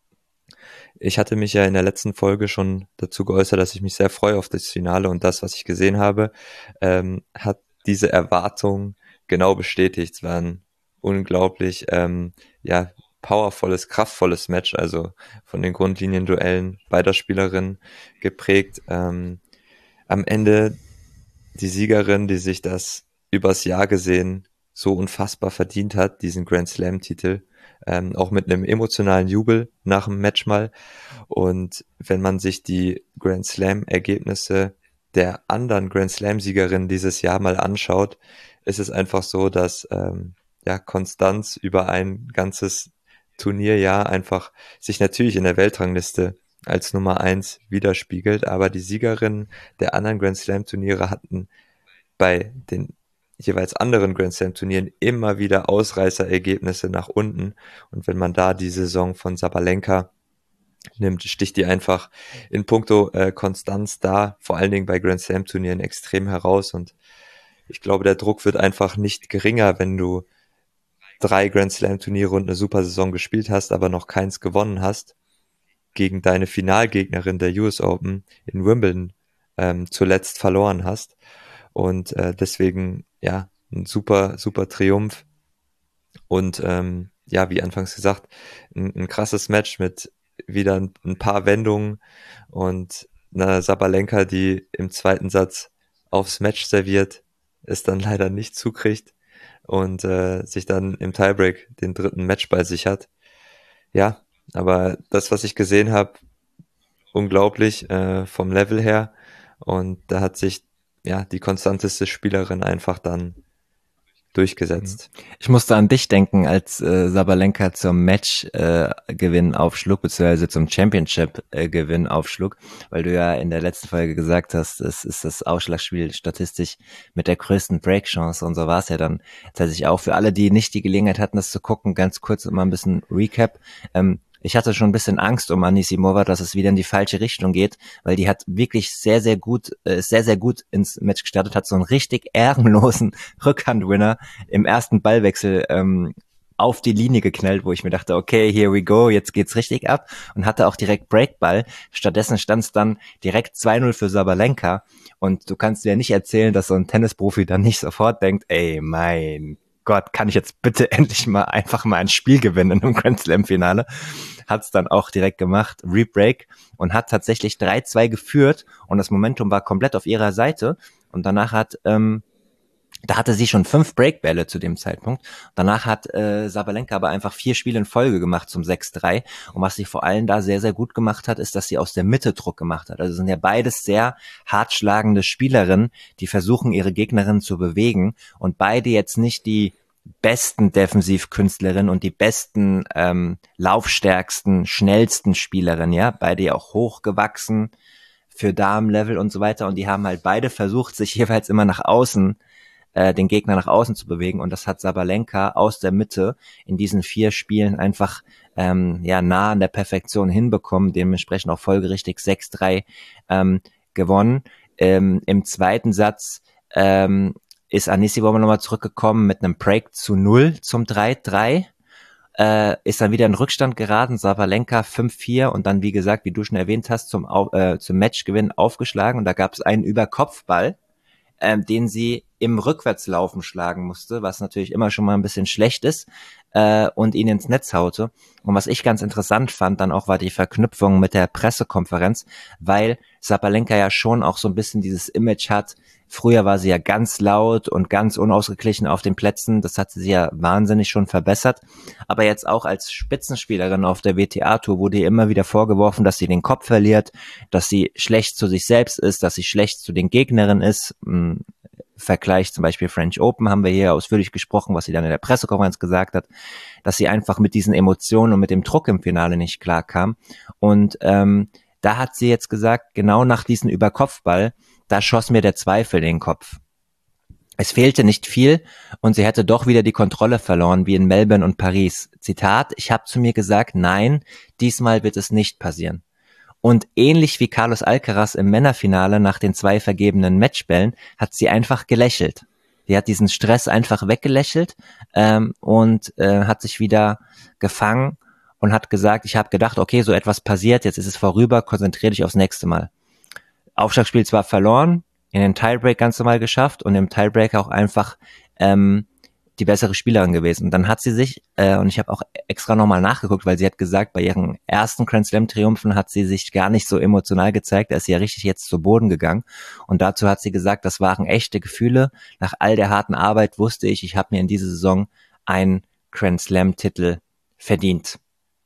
S2: Ich hatte mich ja in der letzten Folge schon dazu geäußert, dass ich mich sehr freue auf das Finale und das, was ich gesehen habe, ähm, hat diese Erwartung genau bestätigt. Es war ein unglaublich, ähm, ja, powervolles, kraftvolles Match, also von den Grundlinienduellen beider Spielerinnen geprägt. Ähm, am Ende die Siegerin, die sich das übers Jahr gesehen so unfassbar verdient hat, diesen Grand Slam-Titel, ähm, auch mit einem emotionalen Jubel nach dem Match mal. Und wenn man sich die Grand Slam-Ergebnisse der anderen Grand Slam-Siegerinnen dieses Jahr mal anschaut, ist es einfach so, dass ähm, ja Konstanz über ein ganzes Turnierjahr einfach sich natürlich in der Weltrangliste als Nummer eins widerspiegelt, aber die Siegerinnen der anderen Grand Slam Turniere hatten bei den jeweils anderen Grand Slam Turnieren immer wieder Ausreißerergebnisse nach unten, und wenn man da die Saison von Sabalenka nimmt, sticht die einfach in puncto äh, Konstanz da, vor allen Dingen bei Grand Slam Turnieren, extrem heraus, und ich glaube, der Druck wird einfach nicht geringer, wenn du drei Grand Slam Turniere und eine super Saison gespielt hast, aber noch keins gewonnen hast, gegen deine Finalgegnerin der U S Open in Wimbledon ähm, zuletzt verloren hast. Und äh, deswegen, ja, ein super, super Triumph. Und ähm, ja, wie anfangs gesagt, ein, ein krasses Match mit wieder ein, ein paar Wendungen und einer Sabalenka, die im zweiten Satz aufs Match serviert, es dann leider nicht zukriegt und äh, sich dann im Tiebreak den dritten Matchball sichert. Ja, aber das, was ich gesehen habe, unglaublich äh, vom Level her, und da hat sich ja die konstanteste Spielerin einfach dann durchgesetzt.
S1: Ich musste an dich denken, als äh, Sabalenka zum Match-Gewinn äh, aufschlug, beziehungsweise zum Championship-Gewinn äh, aufschlug, weil du ja in der letzten Folge gesagt hast, es ist das Ausschlagspiel statistisch mit der größten Break-Chance, und so war es ja dann tatsächlich auch. Für alle, die nicht die Gelegenheit hatten, das zu gucken, ganz kurz immer ein bisschen Recap. Ähm, Ich hatte schon ein bisschen Angst um Anisimova, dass es wieder in die falsche Richtung geht, weil die hat wirklich sehr, sehr gut, äh, sehr, sehr gut ins Match gestartet, hat so einen richtig ehrenlosen Rückhandwinner im ersten Ballwechsel ähm, auf die Linie geknallt, wo ich mir dachte, okay, here we go, jetzt geht's richtig ab, und hatte auch direkt Breakball. Stattdessen stand es dann direkt zwei null für Sabalenka, und du kannst dir ja nicht erzählen, dass so ein Tennisprofi dann nicht sofort denkt, ey, mein Gott, kann ich jetzt bitte endlich mal einfach mal ein Spiel gewinnen in einem Grand Slam Finale? Hat's dann auch direkt gemacht, Rebreak, und hat tatsächlich drei zwei geführt, und das Momentum war komplett auf ihrer Seite, und danach hat ähm, Da hatte sie schon fünf Breakbälle zu dem Zeitpunkt. Danach hat äh, Sabalenka aber einfach vier Spiele in Folge gemacht zum sechs drei. Und was sie vor allem da sehr, sehr gut gemacht hat, ist, dass sie aus der Mitte Druck gemacht hat. Also sind ja beides sehr hart schlagende Spielerinnen, die versuchen, ihre Gegnerinnen zu bewegen. Und beide jetzt nicht die besten Defensivkünstlerinnen und die besten, ähm, laufstärksten, schnellsten Spielerinnen, ja. Beide ja auch hochgewachsen für Damenlevel und so weiter. Und die haben halt beide versucht, sich jeweils immer nach außen äh, den Gegner nach außen zu bewegen, und das hat Sabalenka aus der Mitte in diesen vier Spielen einfach ähm, ja nah an der Perfektion hinbekommen, dementsprechend auch folgerichtig sechs drei ähm, gewonnen. Ähm, Im zweiten Satz ähm, ist Anisimova nochmal zurückgekommen mit einem Break zu null zum drei drei. Äh, ist dann wieder in Rückstand geraten, Sabalenka fünf vier und dann, wie gesagt, wie du schon erwähnt hast, zum, äh, zum Matchgewinn aufgeschlagen, und da gab es einen Überkopfball, ähm, den sie im Rückwärtslaufen schlagen musste, was natürlich immer schon mal ein bisschen schlecht ist, äh, und ihn ins Netz haute. Und was ich ganz interessant fand dann auch, war die Verknüpfung mit der Pressekonferenz, weil Sabalenka ja schon auch so ein bisschen dieses Image hat. Früher war sie ja ganz laut und ganz unausgeglichen auf den Plätzen, das hat sie ja wahnsinnig schon verbessert, aber jetzt auch als Spitzenspielerin auf der W T A-Tour wurde ihr immer wieder vorgeworfen, dass sie den Kopf verliert, dass sie schlecht zu sich selbst ist, dass sie schlecht zu den Gegnerinnen ist. Im Vergleich zum Beispiel French Open haben wir hier ausführlich gesprochen, was sie dann in der Pressekonferenz gesagt hat, dass sie einfach mit diesen Emotionen und mit dem Druck im Finale nicht klarkam. Und ähm, da hat sie jetzt gesagt, genau nach diesem Überkopfball, da schoss mir der Zweifel in den Kopf. Es fehlte nicht viel und sie hätte doch wieder die Kontrolle verloren, wie in Melbourne und Paris. Zitat: Ich habe zu mir gesagt, nein, diesmal wird es nicht passieren. Und ähnlich wie Carlos Alcaraz im Männerfinale nach den zwei vergebenen Matchbällen hat sie einfach gelächelt. Die hat diesen Stress einfach weggelächelt ähm, und äh, hat sich wieder gefangen und hat gesagt, ich habe gedacht, okay, so etwas passiert, jetzt ist es vorüber, konzentriere dich aufs nächste Mal. Aufschlagspiel zwar verloren, in den Tiebreak ganz normal geschafft und im Tiebreak auch einfach ähm, die bessere Spielerin gewesen. Und dann hat sie sich, äh, und ich habe auch extra nochmal nachgeguckt, weil sie hat gesagt, bei ihren ersten Grand Slam Triumphen hat sie sich gar nicht so emotional gezeigt, da ist sie ja richtig jetzt zu Boden gegangen. Und dazu hat sie gesagt, das waren echte Gefühle. Nach all der harten Arbeit wusste ich, ich habe mir in dieser Saison einen Grand Slam Titel verdient.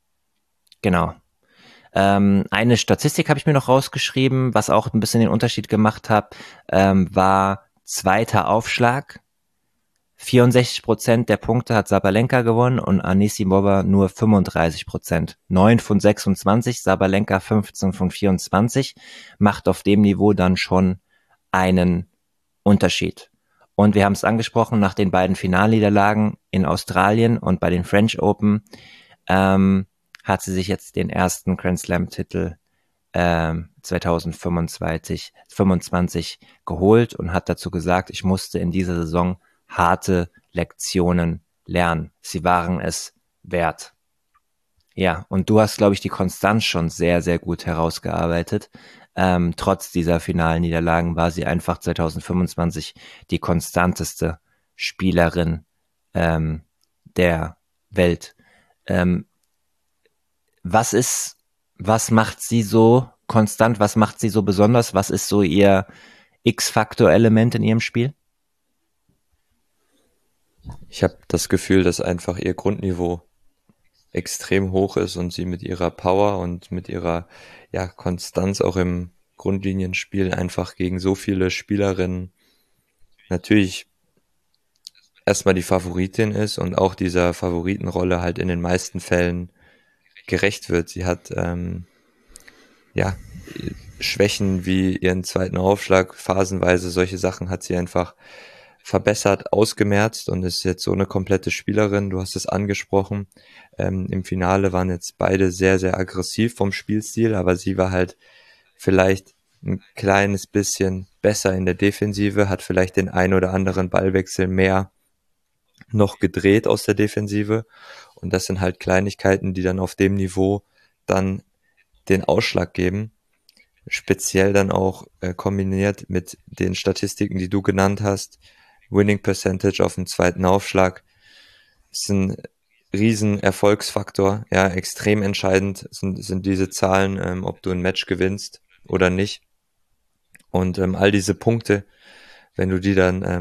S1: Genau. Ähm, eine Statistik habe ich mir noch rausgeschrieben, was auch ein bisschen den Unterschied gemacht hat, ähm, war zweiter Aufschlag. vierundsechzig Prozent der Punkte hat Sabalenka gewonnen und Anisimova nur fünfunddreißig Prozent. neun von sechsundzwanzig, Sabalenka fünfzehn von vierundzwanzig, macht auf dem Niveau dann schon einen Unterschied. Und wir haben es angesprochen, nach den beiden Finalniederlagen in Australien und bei den French Open, ähm, hat sie sich jetzt den ersten Grand Slam Titel ähm, zwanzig fünfundzwanzig, fünfundzwanzig geholt und hat dazu gesagt, ich musste in dieser Saison harte Lektionen lernen. Sie waren es wert. Ja, und du hast, glaube ich, die Konstanz schon sehr, sehr gut herausgearbeitet. Ähm, trotz dieser finalen Niederlagen war sie einfach zwanzig fünfundzwanzig die konstanteste Spielerin ähm, der Welt. Ähm, Was ist, was macht sie so konstant? Was macht sie so besonders? Was ist so ihr X-Faktor-Element in ihrem Spiel?
S2: Ich habe das Gefühl, dass einfach ihr Grundniveau extrem hoch ist und sie mit ihrer Power und mit ihrer ja, Konstanz auch im Grundlinienspiel einfach gegen so viele Spielerinnen natürlich erstmal die Favoritin ist und auch dieser Favoritenrolle halt in den meisten Fällen gerecht wird. Sie hat ähm, ja Schwächen wie ihren zweiten Aufschlag, phasenweise solche Sachen hat sie einfach verbessert, ausgemerzt und ist jetzt so eine komplette Spielerin. Du hast es angesprochen. Ähm, im Finale waren jetzt beide sehr, sehr aggressiv vom Spielstil, aber sie war halt vielleicht ein kleines bisschen besser in der Defensive, hat vielleicht den ein oder anderen Ballwechsel mehr noch gedreht aus der Defensive. Und das sind halt Kleinigkeiten, die dann auf dem Niveau dann den Ausschlag geben. Speziell dann auch äh, kombiniert mit den Statistiken, die du genannt hast. Winning Percentage auf dem zweiten Aufschlag ist ein riesen Erfolgsfaktor. Ja, extrem entscheidend sind, sind diese Zahlen, ähm, ob du ein Match gewinnst oder nicht. Und ähm, all diese Punkte, wenn du die dann ähm,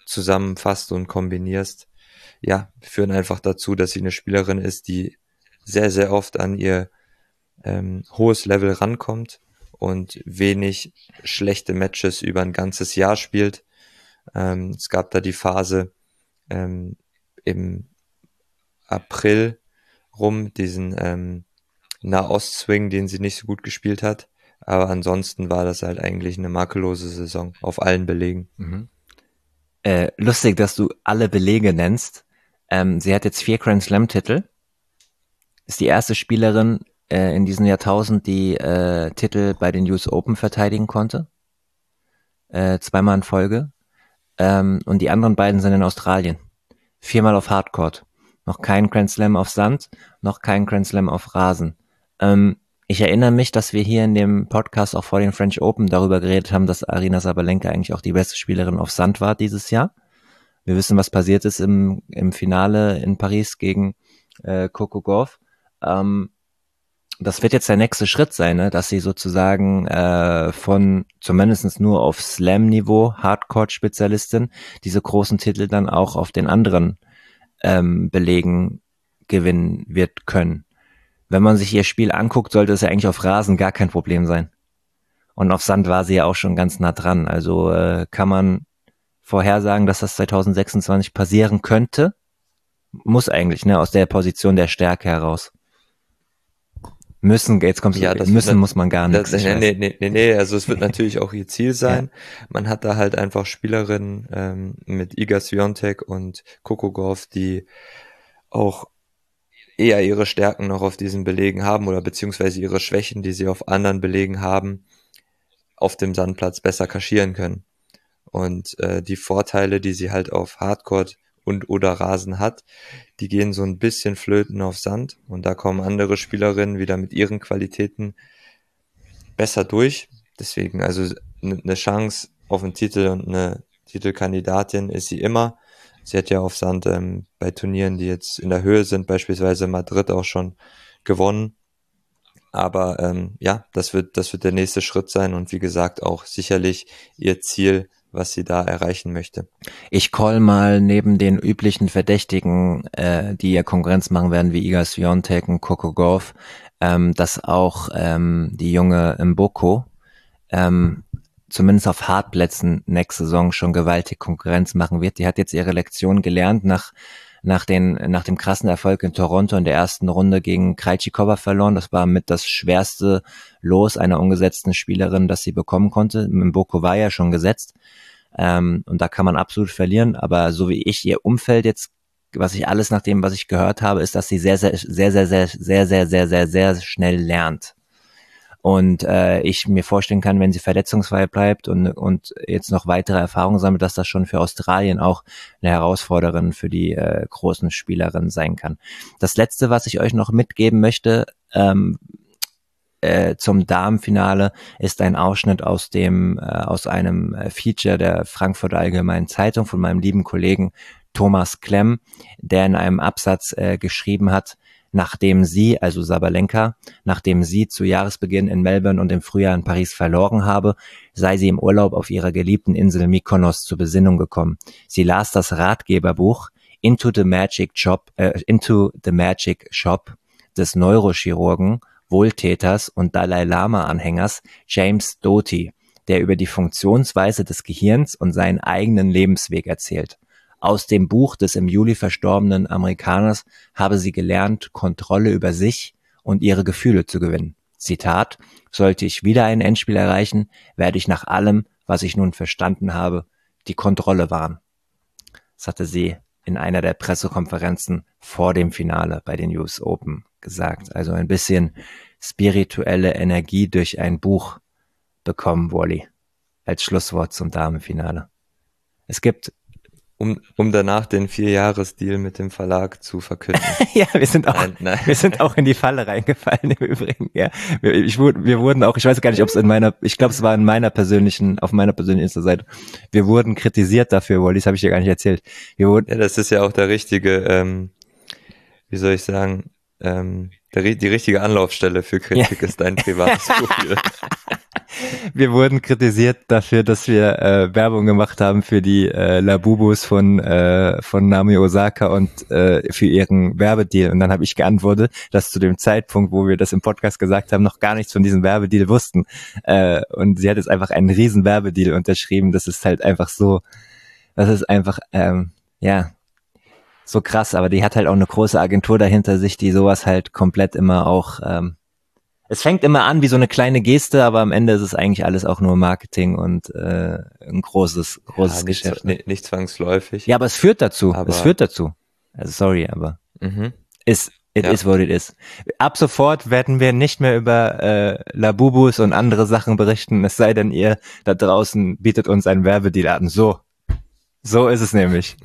S2: zusammenfasst und kombinierst, ja, führen einfach dazu, dass sie eine Spielerin ist, die sehr, sehr oft an ihr ähm, hohes Level rankommt und wenig schlechte Matches über ein ganzes Jahr spielt. Ähm, es gab da die Phase ähm, im April rum, diesen ähm, Nahost-Swing, den sie nicht so gut gespielt hat. Aber ansonsten war das halt eigentlich eine makellose Saison auf allen Belegen.
S1: Mhm. Äh, lustig, dass du alle Belege nennst. Ähm, sie hat jetzt vier Grand Slam-Titel. Ist die erste Spielerin äh, in diesem Jahrtausend, die äh, Titel bei den U S Open verteidigen konnte. Äh, zweimal in Folge. Ähm, und die anderen beiden sind in Australien. Viermal auf Hardcourt. Noch kein Grand Slam auf Sand, noch kein Grand Slam auf Rasen. Ähm, ich erinnere mich, dass wir hier in dem Podcast auch vor den French Open darüber geredet haben, dass Aryna Sabalenka eigentlich auch die beste Spielerin auf Sand war dieses Jahr. Wir wissen, was passiert ist im, im Finale in Paris gegen äh, Coco Gauff. Ähm, das wird jetzt der nächste Schritt sein, ne? Dass sie sozusagen äh, von zumindest nur auf Slam-Niveau, Hardcourt-Spezialistin, diese großen Titel dann auch auf den anderen ähm, Belegen gewinnen wird können. Wenn man sich ihr Spiel anguckt, sollte es ja eigentlich auf Rasen gar kein Problem sein. Und auf Sand war sie ja auch schon ganz nah dran. Also äh, kann man vorhersagen, dass das zwanzig sechsundzwanzig passieren könnte? Muss eigentlich, ne, aus der Position der Stärke heraus. Müssen, jetzt kommst du,
S2: Ja, das
S1: müssen
S2: wird,
S1: muss man gar nichts.
S2: das,
S1: ich
S2: nee,
S1: weiß.
S2: nee, nee, nee, nee, also es wird natürlich auch ihr Ziel sein. Man hat da halt einfach Spielerinnen ähm, mit Iga Swiatek und Coco Gauff, die auch eher ihre Stärken noch auf diesen Belegen haben oder beziehungsweise ihre Schwächen, die sie auf anderen Belegen haben, auf dem Sandplatz besser kaschieren können. Und äh, die Vorteile, die sie halt auf Hardcourt und oder Rasen hat, die gehen so ein bisschen flöten auf Sand. Und da kommen andere Spielerinnen wieder mit ihren Qualitäten besser durch. Deswegen, also eine Chance auf einen Titel und eine Titelkandidatin ist sie immer. Sie hat ja auf Sand ähm, bei Turnieren, die jetzt in der Höhe sind, beispielsweise Madrid auch schon gewonnen. Aber ähm, ja, das wird, das wird der nächste Schritt sein und wie gesagt auch sicherlich ihr Ziel, was sie da erreichen möchte.
S1: Ich call mal neben den üblichen Verdächtigen, äh, die ihr Konkurrenz machen werden, wie Iga Swiatek und Coco Gauff, ähm, dass auch ähm, die junge Mboko ähm, zumindest auf Hartplätzen nächste Saison schon gewaltig Konkurrenz machen wird. Die hat jetzt ihre Lektion gelernt nach nach den nach dem krassen Erfolg in Toronto in der ersten Runde gegen Krejcikova verloren. Das war mit das schwerste Los einer ungesetzten Spielerin, das sie bekommen konnte. Mboko war ja schon gesetzt. Ähm, und da kann man absolut verlieren, aber so wie ich ihr Umfeld jetzt, was ich alles nach dem, was ich gehört habe, ist, dass sie sehr, sehr, sehr, sehr, sehr, sehr, sehr, sehr, sehr, sehr schnell lernt. Und äh, ich mir vorstellen kann, wenn sie verletzungsfrei bleibt und und jetzt noch weitere Erfahrungen sammelt, dass das schon für Australien auch eine Herausforderin für die äh, großen Spielerinnen sein kann. Das Letzte, was ich euch noch mitgeben möchte, ähm, äh, zum Damenfinale ist ein Ausschnitt aus dem äh, aus einem äh, Feature der Frankfurter Allgemeinen Zeitung von meinem lieben Kollegen Thomas Klemm, der in einem Absatz äh, geschrieben hat, nachdem sie, also Sabalenka, nachdem sie zu Jahresbeginn in Melbourne und im Frühjahr in Paris verloren habe, sei sie im Urlaub auf ihrer geliebten Insel Mykonos zur Besinnung gekommen. Sie las das Ratgeberbuch Into the Magic Shop, äh, Into the Magic Shop des Neurochirurgen, Wohltäters und Dalai Lama-Anhängers James Doty, der über die Funktionsweise des Gehirns und seinen eigenen Lebensweg erzählt. Aus dem Buch des im Juli verstorbenen Amerikaners habe sie gelernt, Kontrolle über sich und ihre Gefühle zu gewinnen. Zitat: Sollte ich wieder ein Endspiel erreichen, werde ich nach allem, was ich nun verstanden habe, die Kontrolle wahren. Das hatte sie in einer der Pressekonferenzen vor dem Finale bei den U S Open gesagt. Also ein bisschen spirituelle Energie durch ein Buch bekommen, Wally, als Schlusswort zum Damenfinale. Es gibt
S2: Um, um danach den Vierjahresdeal mit dem Verlag zu verkünden.
S1: Ja, wir sind auch,
S2: Nein, nein.
S1: wir sind auch in die Falle reingefallen im Übrigen. Ja, wir, ich wurde, wir wurden auch, ich weiß gar nicht, ob es in meiner, ich glaube, es war in meiner persönlichen, auf meiner persönlichen Insta-Seite. Wir wurden kritisiert dafür, Wally, das habe ich dir gar nicht erzählt. Wir wurden,
S2: Ja, das ist ja auch der richtige, ähm, wie soll ich sagen, ähm, der, die richtige Anlaufstelle für Kritik
S1: Ja.
S2: ist dein privates Profil.
S1: Wir wurden kritisiert dafür, dass wir äh, Werbung gemacht haben für die äh, Labubus von äh, von Naomi Osaka und äh, für ihren Werbedeal. Und dann habe ich geantwortet, dass zu dem Zeitpunkt, wo wir das im Podcast gesagt haben, noch gar nichts von diesem Werbedeal wussten. Äh, und sie hat jetzt einfach einen riesen Werbedeal unterschrieben. Das ist halt einfach so, das ist einfach, ähm, ja, so krass. Aber die hat halt auch eine große Agentur dahinter sich, die sowas halt komplett immer auch ähm, es fängt immer an wie so eine kleine Geste, aber am Ende ist es eigentlich alles auch nur Marketing und äh, ein großes, großes
S2: Ja, nicht,
S1: Geschäft.
S2: zw- nicht, nicht zwangsläufig.
S1: Ja, aber es führt dazu.
S2: Aber
S1: Es führt dazu. Also sorry, aber
S2: mhm,
S1: ist it
S2: ja.
S1: is what it is. Ab sofort werden wir nicht mehr über äh, Labubus und andere Sachen berichten, es sei denn, ihr da draußen bietet uns einen Werbedeal an. So. So ist es nämlich.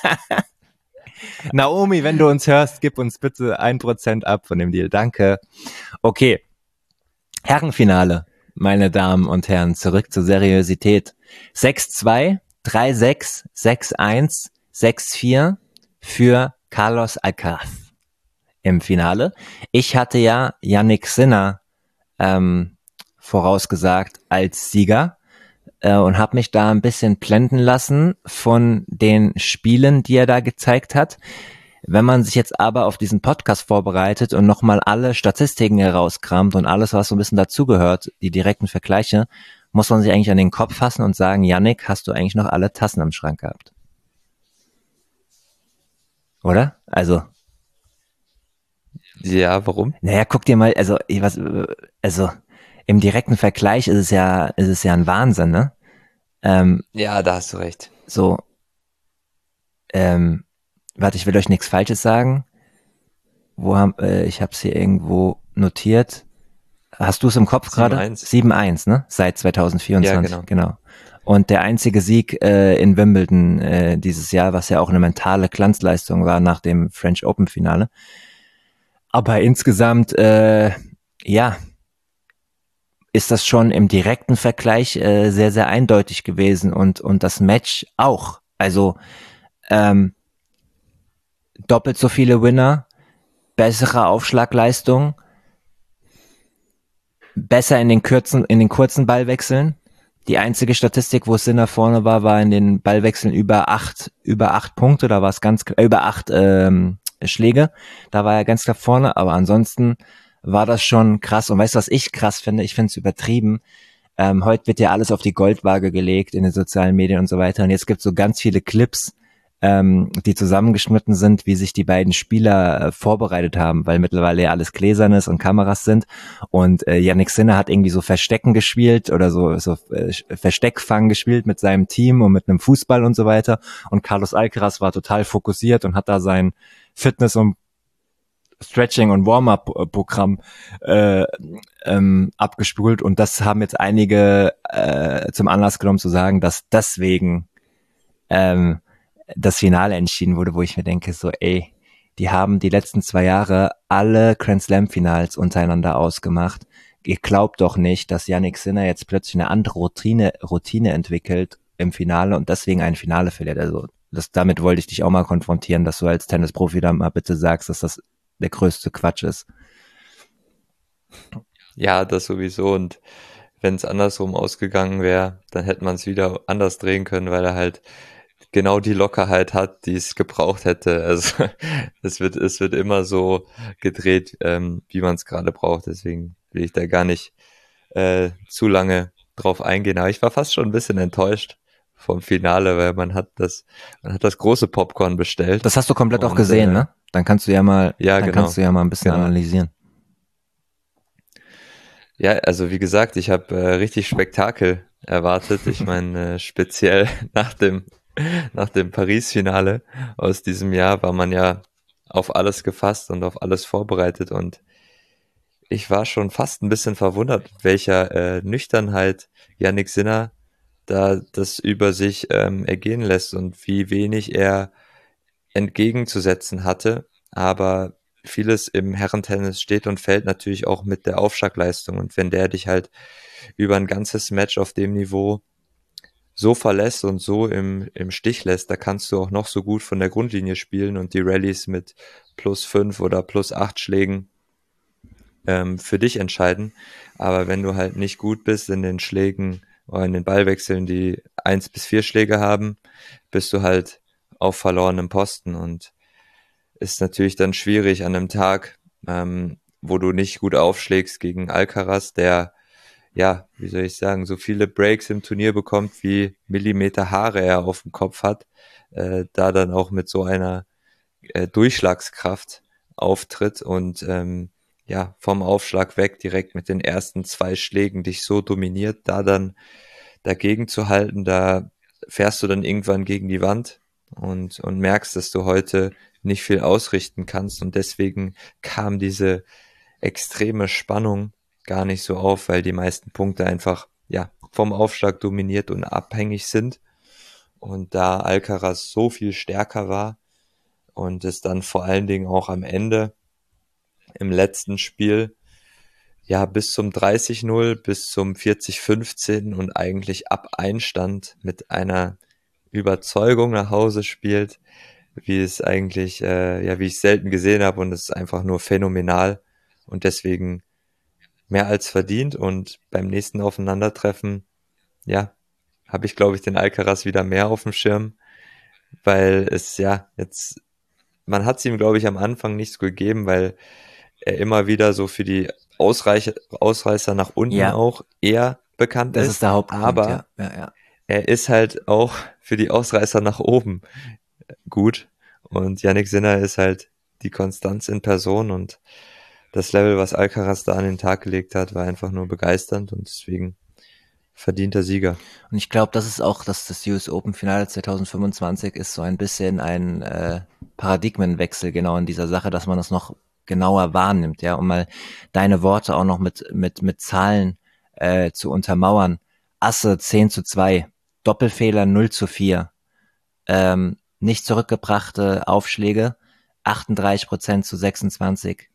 S1: Naomi, wenn du uns hörst, gib uns bitte ein Prozent ab von dem Deal. Danke. Okay. Herrenfinale, meine Damen und Herren, zurück zur Seriosität. sechs zwei, drei sechs, sechs eins, sechs vier für Carlos Alcaraz im Finale. Ich hatte ja Yannick Sinner ähm, vorausgesagt als Sieger äh, und habe mich da ein bisschen blenden lassen von den Spielen, die er da gezeigt hat. Wenn man sich jetzt aber auf diesen Podcast vorbereitet und nochmal alle Statistiken herauskramt und alles, was so ein bisschen dazugehört, die direkten Vergleiche, muss man sich eigentlich an den Kopf fassen und sagen, Yannick, hast du eigentlich noch alle Tassen am Schrank gehabt? Oder? Also,
S2: Ja, warum?
S1: naja, guck dir mal, also, ich was, also, im direkten Vergleich ist es ja, ist es ja ein Wahnsinn, ne? Ähm,
S2: Ja, da hast du recht.
S1: so, ähm, warte, ich will euch nichts Falsches sagen. Wo haben, äh, ich habe es hier irgendwo notiert. Hast du es im Kopf gerade?
S2: sieben eins.
S1: sieben eins, ne? Seit zwanzig vierundzwanzig,
S2: Ja, genau.
S1: genau. Und der einzige Sieg äh, in Wimbledon äh, dieses Jahr, was ja auch eine mentale Glanzleistung war nach dem French Open Finale. Aber insgesamt, äh, ja, ist das schon im direkten Vergleich äh, sehr, sehr eindeutig gewesen und, und das Match auch. Also ähm, doppelt so viele Winner, bessere Aufschlagleistung, besser in den kurzen, in den kurzen Ballwechseln. Die einzige Statistik, wo Sinner vorne war, war in den Ballwechseln über acht, über acht Punkte, da war es ganz, äh, über acht ähm, Schläge, da war er ganz klar vorne, aber ansonsten war das schon krass. Und weißt du, was ich krass finde? Ich finde es übertrieben. Ähm, heute wird ja alles auf die Goldwaage gelegt in den sozialen Medien und so weiter. Und jetzt gibt es so ganz viele Clips, ähm, die zusammengeschnitten sind, wie sich die beiden Spieler äh, vorbereitet haben, weil mittlerweile ja alles gläsern ist und Kameras sind. Und äh, Yannick Sinner hat irgendwie so Verstecken gespielt oder so, so äh, Versteckfang gespielt mit seinem Team und mit einem Fußball und so weiter. Und Carlos Alcaraz war total fokussiert und hat da sein Fitness- und Stretching- und Warm-up-Programm äh, ähm, abgespult. Und das haben jetzt einige äh, zum Anlass genommen zu sagen, dass deswegen ähm, das Finale entschieden wurde, wo ich mir denke, so ey, die haben die letzten zwei Jahre alle Grand Slam Finals untereinander ausgemacht. Ihr glaubt doch nicht, dass Yannick Sinner jetzt plötzlich eine andere Routine, Routine entwickelt im Finale und deswegen ein Finale verliert. Also das, damit wollte ich dich auch mal konfrontieren, dass du als Tennisprofi da mal bitte sagst, dass das der größte Quatsch ist.
S2: Ja, das sowieso. Und wenn es andersrum ausgegangen wäre, dann hätte man es wieder anders drehen können, weil er halt genau die Lockerheit hat, die es gebraucht hätte. Also es wird, es wird immer so gedreht, ähm, wie man es gerade braucht. Deswegen will ich da gar nicht äh, zu lange drauf eingehen. Aber ich war fast schon ein bisschen enttäuscht vom Finale, weil man hat das, man hat das große Popcorn bestellt.
S1: Das hast du komplett
S2: Und,
S1: auch gesehen,
S2: äh,
S1: ne? Dann kannst du ja mal,
S2: Ja,
S1: dann
S2: genau.
S1: kannst du ja mal ein bisschen
S2: Genau.
S1: analysieren.
S2: Ja, also wie gesagt, ich habe äh, richtig Spektakel erwartet. Ich meine, äh, speziell nach dem nach dem Paris-Finale aus diesem Jahr war man ja auf alles gefasst und auf alles vorbereitet und ich war schon fast ein bisschen verwundert, welcher äh, Nüchternheit Yannick Sinner da das über sich ähm, ergehen lässt und wie wenig er entgegenzusetzen hatte. Aber vieles im Herrentennis steht und fällt natürlich auch mit der Aufschlagleistung. Und wenn der dich halt über ein ganzes Match auf dem Niveau so verlässt und so im, im Stich lässt, da kannst du auch noch so gut von der Grundlinie spielen und die Rallyes mit plus fünf oder plus acht Schlägen ähm, für dich entscheiden. Aber wenn du halt nicht gut bist in den Schlägen oder in den Ballwechseln, die eins bis vier Schläge haben, bist du halt auf verlorenem Posten und ist natürlich dann schwierig an einem Tag, ähm, wo du nicht gut aufschlägst gegen Alcaraz, der, ja, wie soll ich sagen, so viele Breaks im Turnier bekommt, wie Millimeter Haare er auf dem Kopf hat, äh, da dann auch mit so einer äh, Durchschlagskraft auftritt und ähm, ja, vom Aufschlag weg direkt mit den ersten zwei Schlägen dich so dominiert, da dann dagegen zu halten, da fährst du dann irgendwann gegen die Wand und, und merkst, dass du heute nicht viel ausrichten kannst und deswegen kam diese extreme Spannung gar nicht so auf, weil die meisten Punkte einfach, ja, vom Aufschlag dominiert und abhängig sind und da Alcaraz so viel stärker war und es dann vor allen Dingen auch am Ende im letzten Spiel ja bis zum dreißig null, bis zum vierzig fünfzehn und eigentlich ab Einstand mit einer Überzeugung nach Hause spielt, wie es eigentlich, äh, ja, wie ich selten gesehen habe und es ist einfach nur phänomenal und deswegen mehr als verdient und beim nächsten Aufeinandertreffen, ja, habe ich glaube ich den Alcaraz wieder mehr auf dem Schirm, weil es ja jetzt, man hat es ihm glaube ich am Anfang nicht so gegeben, weil er immer wieder so für die Ausreich Ausreißer nach unten
S1: Ja,
S2: auch eher bekannt
S1: das ist
S2: ist,
S1: der Hauptpunkt,
S2: aber
S1: ja, ja, ja.
S2: er ist halt auch für die Ausreißer nach oben gut und Jannik Sinner ist halt die Konstanz in Person und das Level, was Alcaraz da an den Tag gelegt hat, war einfach nur begeisternd und deswegen verdienter Sieger.
S1: Und ich glaube, das ist auch, dass das U S Open Finale zwanzig fünfundzwanzig ist so ein bisschen ein äh, Paradigmenwechsel genau in dieser Sache, dass man das noch genauer wahrnimmt, ja, um mal deine Worte auch noch mit mit mit Zahlen äh, zu untermauern. Asse zehn zu zwei, Doppelfehler null zu vier, ähm, nicht zurückgebrachte Aufschläge achtunddreißig Prozent zu sechsundzwanzig,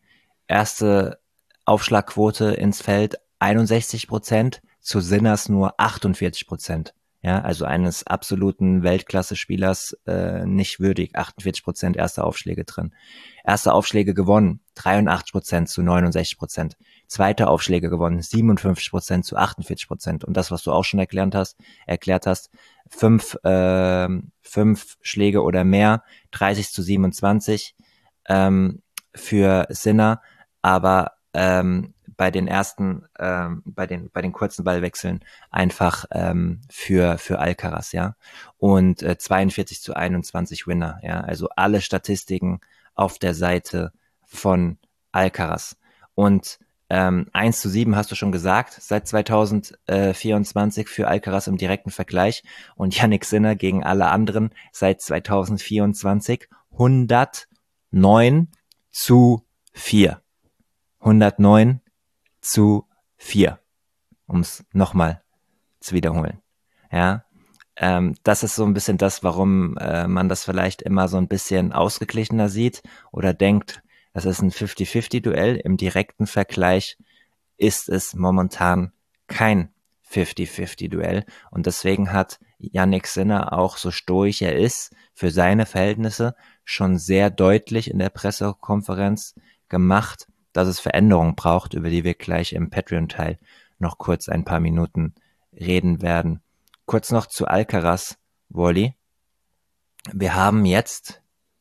S1: erste Aufschlagquote ins Feld einundsechzig Prozent, zu Sinners nur achtundvierzig Prozent. Ja, also eines absoluten Weltklasse-Spielers äh, nicht würdig. achtundvierzig Prozent erste Aufschläge drin. Erste Aufschläge gewonnen, dreiundachtzig Prozent zu neunundsechzig Prozent. Zweite Aufschläge gewonnen, siebenundfünfzig Prozent zu achtundvierzig Prozent. Und das, was du auch schon erklärt hast, erklärt hast, fünf, äh, fünf Schläge oder mehr, dreißig zu siebenundzwanzig ähm, für Sinner, aber ähm, bei den ersten, ähm, bei den bei den kurzen Ballwechseln einfach ähm, für für Alcaraz, ja, und äh, zweiundvierzig zu einundzwanzig Winner, ja, also alle Statistiken auf der Seite von Alcaraz und ähm, eins zu sieben hast du schon gesagt, seit zwanzig vierundzwanzig für Alcaraz im direkten Vergleich und Jannik Sinner gegen alle anderen seit zwanzig vierundzwanzig hundertneun zu vier. hundertneun zu vier, um es nochmal zu wiederholen. Ja, ähm, das ist so ein bisschen das, warum äh, man das vielleicht immer so ein bisschen ausgeglichener sieht oder denkt, das ist ein fünfzig fünfzig Duell. Im direkten Vergleich ist es momentan kein fünfzig fünfzig Duell und deswegen hat Jannik Sinner auch, so stoisch er ist, für seine Verhältnisse schon sehr deutlich in der Pressekonferenz gemacht, dass es Veränderungen braucht, über die wir gleich im Patreon-Teil noch kurz ein paar Minuten reden werden. Kurz noch zu Alcaraz, Wally. Wir haben jetzt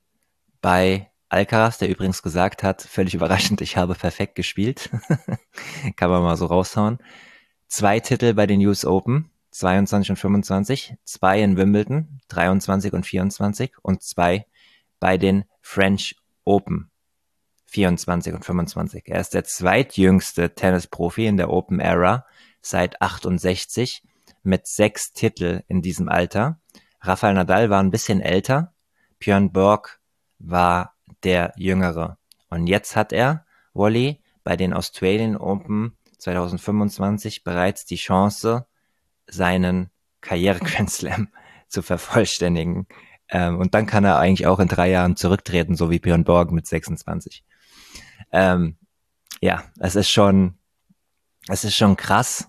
S1: bei Alcaraz, der übrigens gesagt hat, völlig überraschend, ich habe perfekt gespielt, kann man mal so raushauen, zwei Titel bei den U S Open, zweiundzwanzig und fünfundzwanzig, zwei in Wimbledon, dreiundzwanzig und vierundzwanzig und zwei bei den French Open, vierundzwanzig und fünfundzwanzig. Er ist der zweitjüngste Tennisprofi in der Open Era seit achtundsechzig mit sechs Titel in diesem Alter. Rafael Nadal war ein bisschen älter, Björn Borg war der Jüngere. Und jetzt hat er, Wally, bei den Australian Open zwanzig fünfundzwanzig bereits die Chance, seinen Karriere-Grand Slam zu vervollständigen. Ähm, und dann kann er eigentlich auch in drei Jahren zurücktreten, so wie Björn Borg mit sechsundzwanzig. Ähm, ja, es ist schon, es ist schon krass,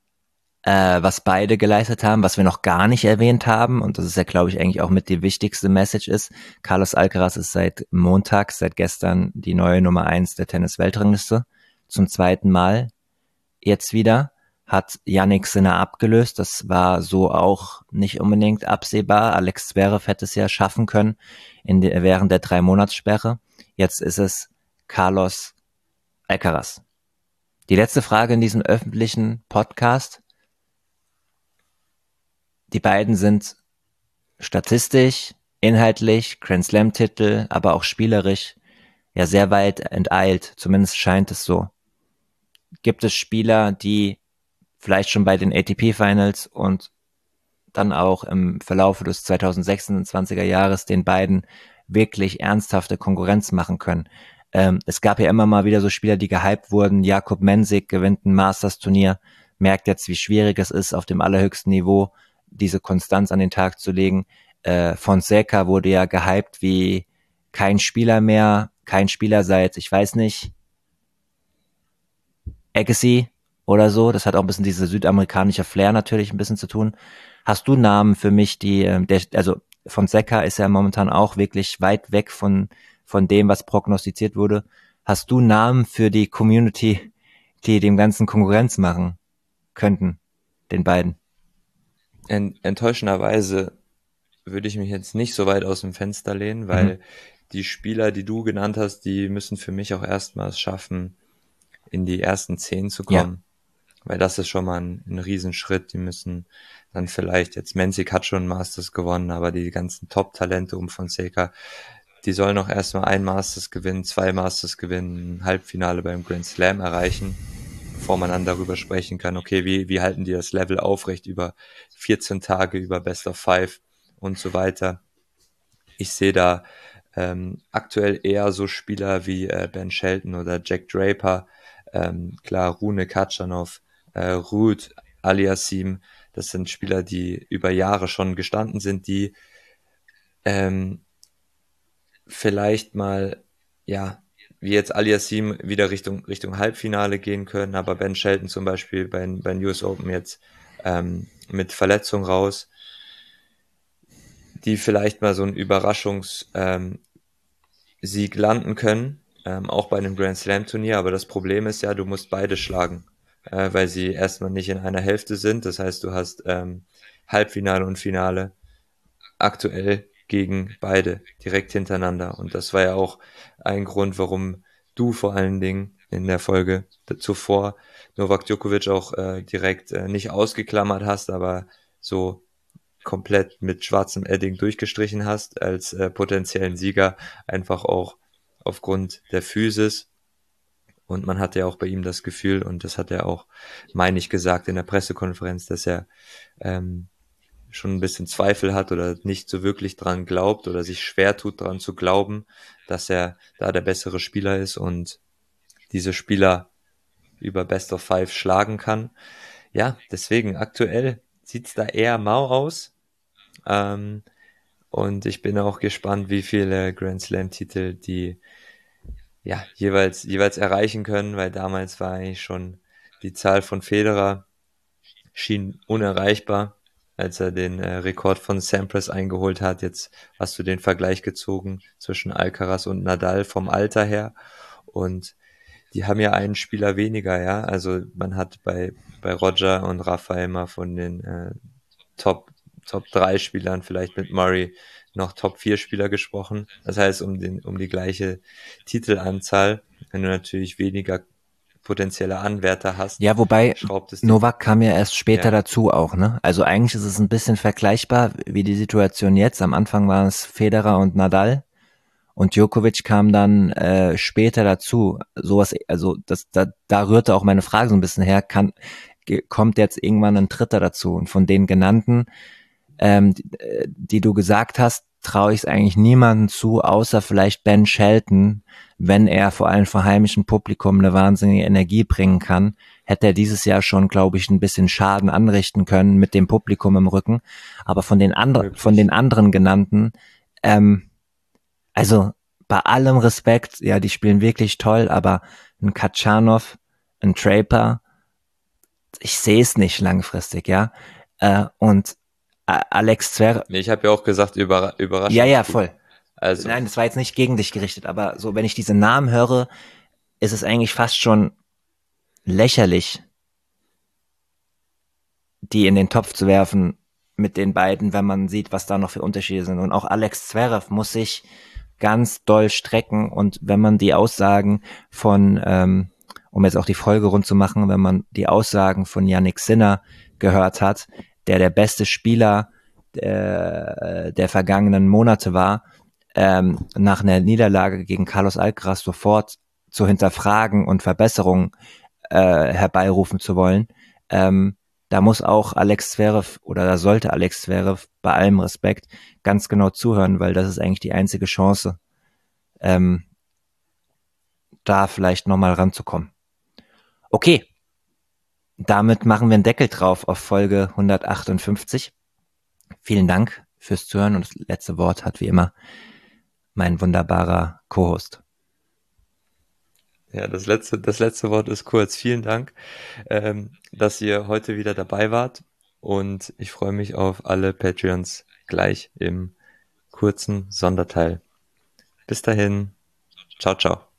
S1: äh, was beide geleistet haben, was wir noch gar nicht erwähnt haben. Und das ist ja, glaube ich, eigentlich auch mit die wichtigste Message ist. Carlos Alcaraz ist seit Montag, seit gestern die neue Nummer eins der Tennis-Weltrangliste. zum zweiten Mal jetzt wieder, hat Yannick Sinner abgelöst. Das war so auch nicht unbedingt absehbar. Alex Zverev hätte es ja schaffen können in de, während der drei Monatssperre. Jetzt ist es Carlos Alcaraz. Die letzte Frage in diesem öffentlichen Podcast. Die beiden sind statistisch, inhaltlich, Grand Slam Titel, aber auch spielerisch ja sehr weit enteilt. Zumindest scheint es so. Gibt es Spieler, die vielleicht schon bei den A T P Finals und dann auch im Verlauf des zweitausendsechsundzwanziger Jahres den beiden wirklich ernsthafte Konkurrenz machen können? Ähm, es gab ja immer mal wieder so Spieler, die gehypt wurden. Jakub Mensik gewinnt ein Masters-Turnier, merkt jetzt, wie schwierig es ist, auf dem allerhöchsten Niveau diese Konstanz an den Tag zu legen. Äh, Fonseca wurde ja gehypt wie kein Spieler mehr, kein Spieler seit, ich weiß nicht, Agassi oder so. Das hat auch ein bisschen diese südamerikanische Flair natürlich ein bisschen zu tun. Hast du Namen für mich, die, der, also Fonseca ist ja momentan auch wirklich weit weg von, von dem, was prognostiziert wurde. Hast du Namen für die Community, die dem Ganzen Konkurrenz machen könnten, den beiden?
S2: Ent- enttäuschenderweise würde ich mich jetzt nicht so weit aus dem Fenster lehnen, weil mhm. die Spieler, die du genannt hast, die müssen für mich auch erstmals schaffen, in die ersten zehn zu kommen. Ja. Weil das ist schon mal ein, ein Riesenschritt. Die müssen dann vielleicht, jetzt Mensik hat schon Masters gewonnen, aber die ganzen Top-Talente um Fonseca, die sollen noch erstmal ein Masters gewinnen, zwei Masters gewinnen, ein Halbfinale beim Grand Slam erreichen, bevor man dann darüber sprechen kann, okay, wie, wie halten die das Level aufrecht über vierzehn Tage, über Best of Five und so weiter. Ich sehe da ähm, aktuell eher so Spieler wie äh, Ben Shelton oder Jack Draper, ähm, klar, Rune Katschanov, äh, Ruud Aliassime, das sind Spieler, die über Jahre schon gestanden sind, die ähm, vielleicht mal, ja, wie jetzt Aliassime wieder Richtung Richtung Halbfinale gehen können, aber Ben Shelton zum Beispiel bei, bei den U S Open jetzt ähm, mit Verletzung raus, die vielleicht mal so einen Überraschungssieg ähm, landen können, ähm, auch bei einem Grand Slam Turnier, aber das Problem ist ja, du musst beide schlagen, äh, weil sie erstmal nicht in einer Hälfte sind, das heißt, du hast ähm, Halbfinale und Finale aktuell gegen beide direkt hintereinander und das war ja auch ein Grund, warum du vor allen Dingen in der Folge zuvor Novak Djokovic auch äh, direkt äh, nicht ausgeklammert hast, aber so komplett mit schwarzem Edding durchgestrichen hast als äh, potenziellen Sieger, einfach auch aufgrund der Physis. Und man hatte ja auch bei ihm das Gefühl, und das hat er auch, meine ich, gesagt in der Pressekonferenz, dass er ähm, schon ein bisschen Zweifel hat oder nicht so wirklich dran glaubt oder sich schwer tut, dran zu glauben, dass er da der bessere Spieler ist und diese Spieler über Best of Five schlagen kann. Ja, deswegen aktuell sieht's da eher mau aus. Ähm, und ich bin auch gespannt, wie viele Grand Slam Titel die ja jeweils jeweils erreichen können, weil damals war eigentlich schon die Zahl von Federer schien unerreichbar, als er den äh, Rekord von Sampras eingeholt hat. Jetzt hast du den Vergleich gezogen zwischen Alcaraz und Nadal vom Alter her und die haben ja einen Spieler weniger, ja. Also man hat bei bei Roger und Rafa immer von den äh, Top Top drei Spielern, vielleicht mit Murray noch Top vier Spieler gesprochen. Das heißt, um den um die gleiche Titelanzahl, wenn du natürlich weniger potenzielle Anwärter hast.
S1: Ja, wobei
S2: schraubt es
S1: Novak kam ja erst später
S2: ja.
S1: dazu auch, ne? Also eigentlich ist es ein bisschen vergleichbar wie die Situation jetzt. Am Anfang waren es Federer und Nadal und Djokovic kam dann äh, später dazu. Sowas, also das da, da rührte auch meine Frage so ein bisschen her. Kann kommt jetzt irgendwann ein Dritter dazu? Und von den genannten, ähm, die, die du gesagt hast, traue ich es eigentlich niemandem zu, außer vielleicht Ben Shelton, wenn er vor allem vor heimischem Publikum eine wahnsinnige Energie bringen kann, hätte er dieses Jahr schon, glaube ich, ein bisschen Schaden anrichten können mit dem Publikum im Rücken. Aber von den anderen, von den anderen genannten, ähm, also bei allem Respekt, ja, die spielen wirklich toll, aber ein Katschanov, ein Draper, ich sehe es nicht langfristig, ja. Äh, und Alex Zverev.
S2: Nee, ich habe ja auch gesagt, über, Überraschung.
S1: Ja, ja, voll.
S2: Also.
S1: Nein, das war jetzt nicht gegen dich gerichtet, aber so, wenn ich diese Namen höre, ist es eigentlich fast schon lächerlich, die in den Topf zu werfen mit den beiden, wenn man sieht, was da noch für Unterschiede sind. Und auch Alex Zverev muss sich ganz doll strecken. Und wenn man die Aussagen von, ähm, um jetzt auch die Folge rund zu machen, wenn man die Aussagen von Yannick Sinner gehört hat, der der beste Spieler der, der vergangenen Monate war, ähm, nach einer Niederlage gegen Carlos Alcaraz sofort zu hinterfragen und Verbesserungen äh, herbeirufen zu wollen, ähm, da muss auch Alex Zverev oder da sollte Alex Zverev bei allem Respekt ganz genau zuhören, weil das ist eigentlich die einzige Chance, ähm, da vielleicht nochmal ranzukommen. Okay, damit machen wir einen Deckel drauf auf Folge hundertachtundfünfzig. Vielen Dank fürs Zuhören und das letzte Wort hat wie immer mein wunderbarer Co-Host.
S2: Ja, das letzte, das letzte Wort ist kurz. Vielen Dank, ähm, dass ihr heute wieder dabei wart und ich freue mich auf alle Patreons gleich im kurzen Sonderteil. Bis dahin. Ciao, ciao.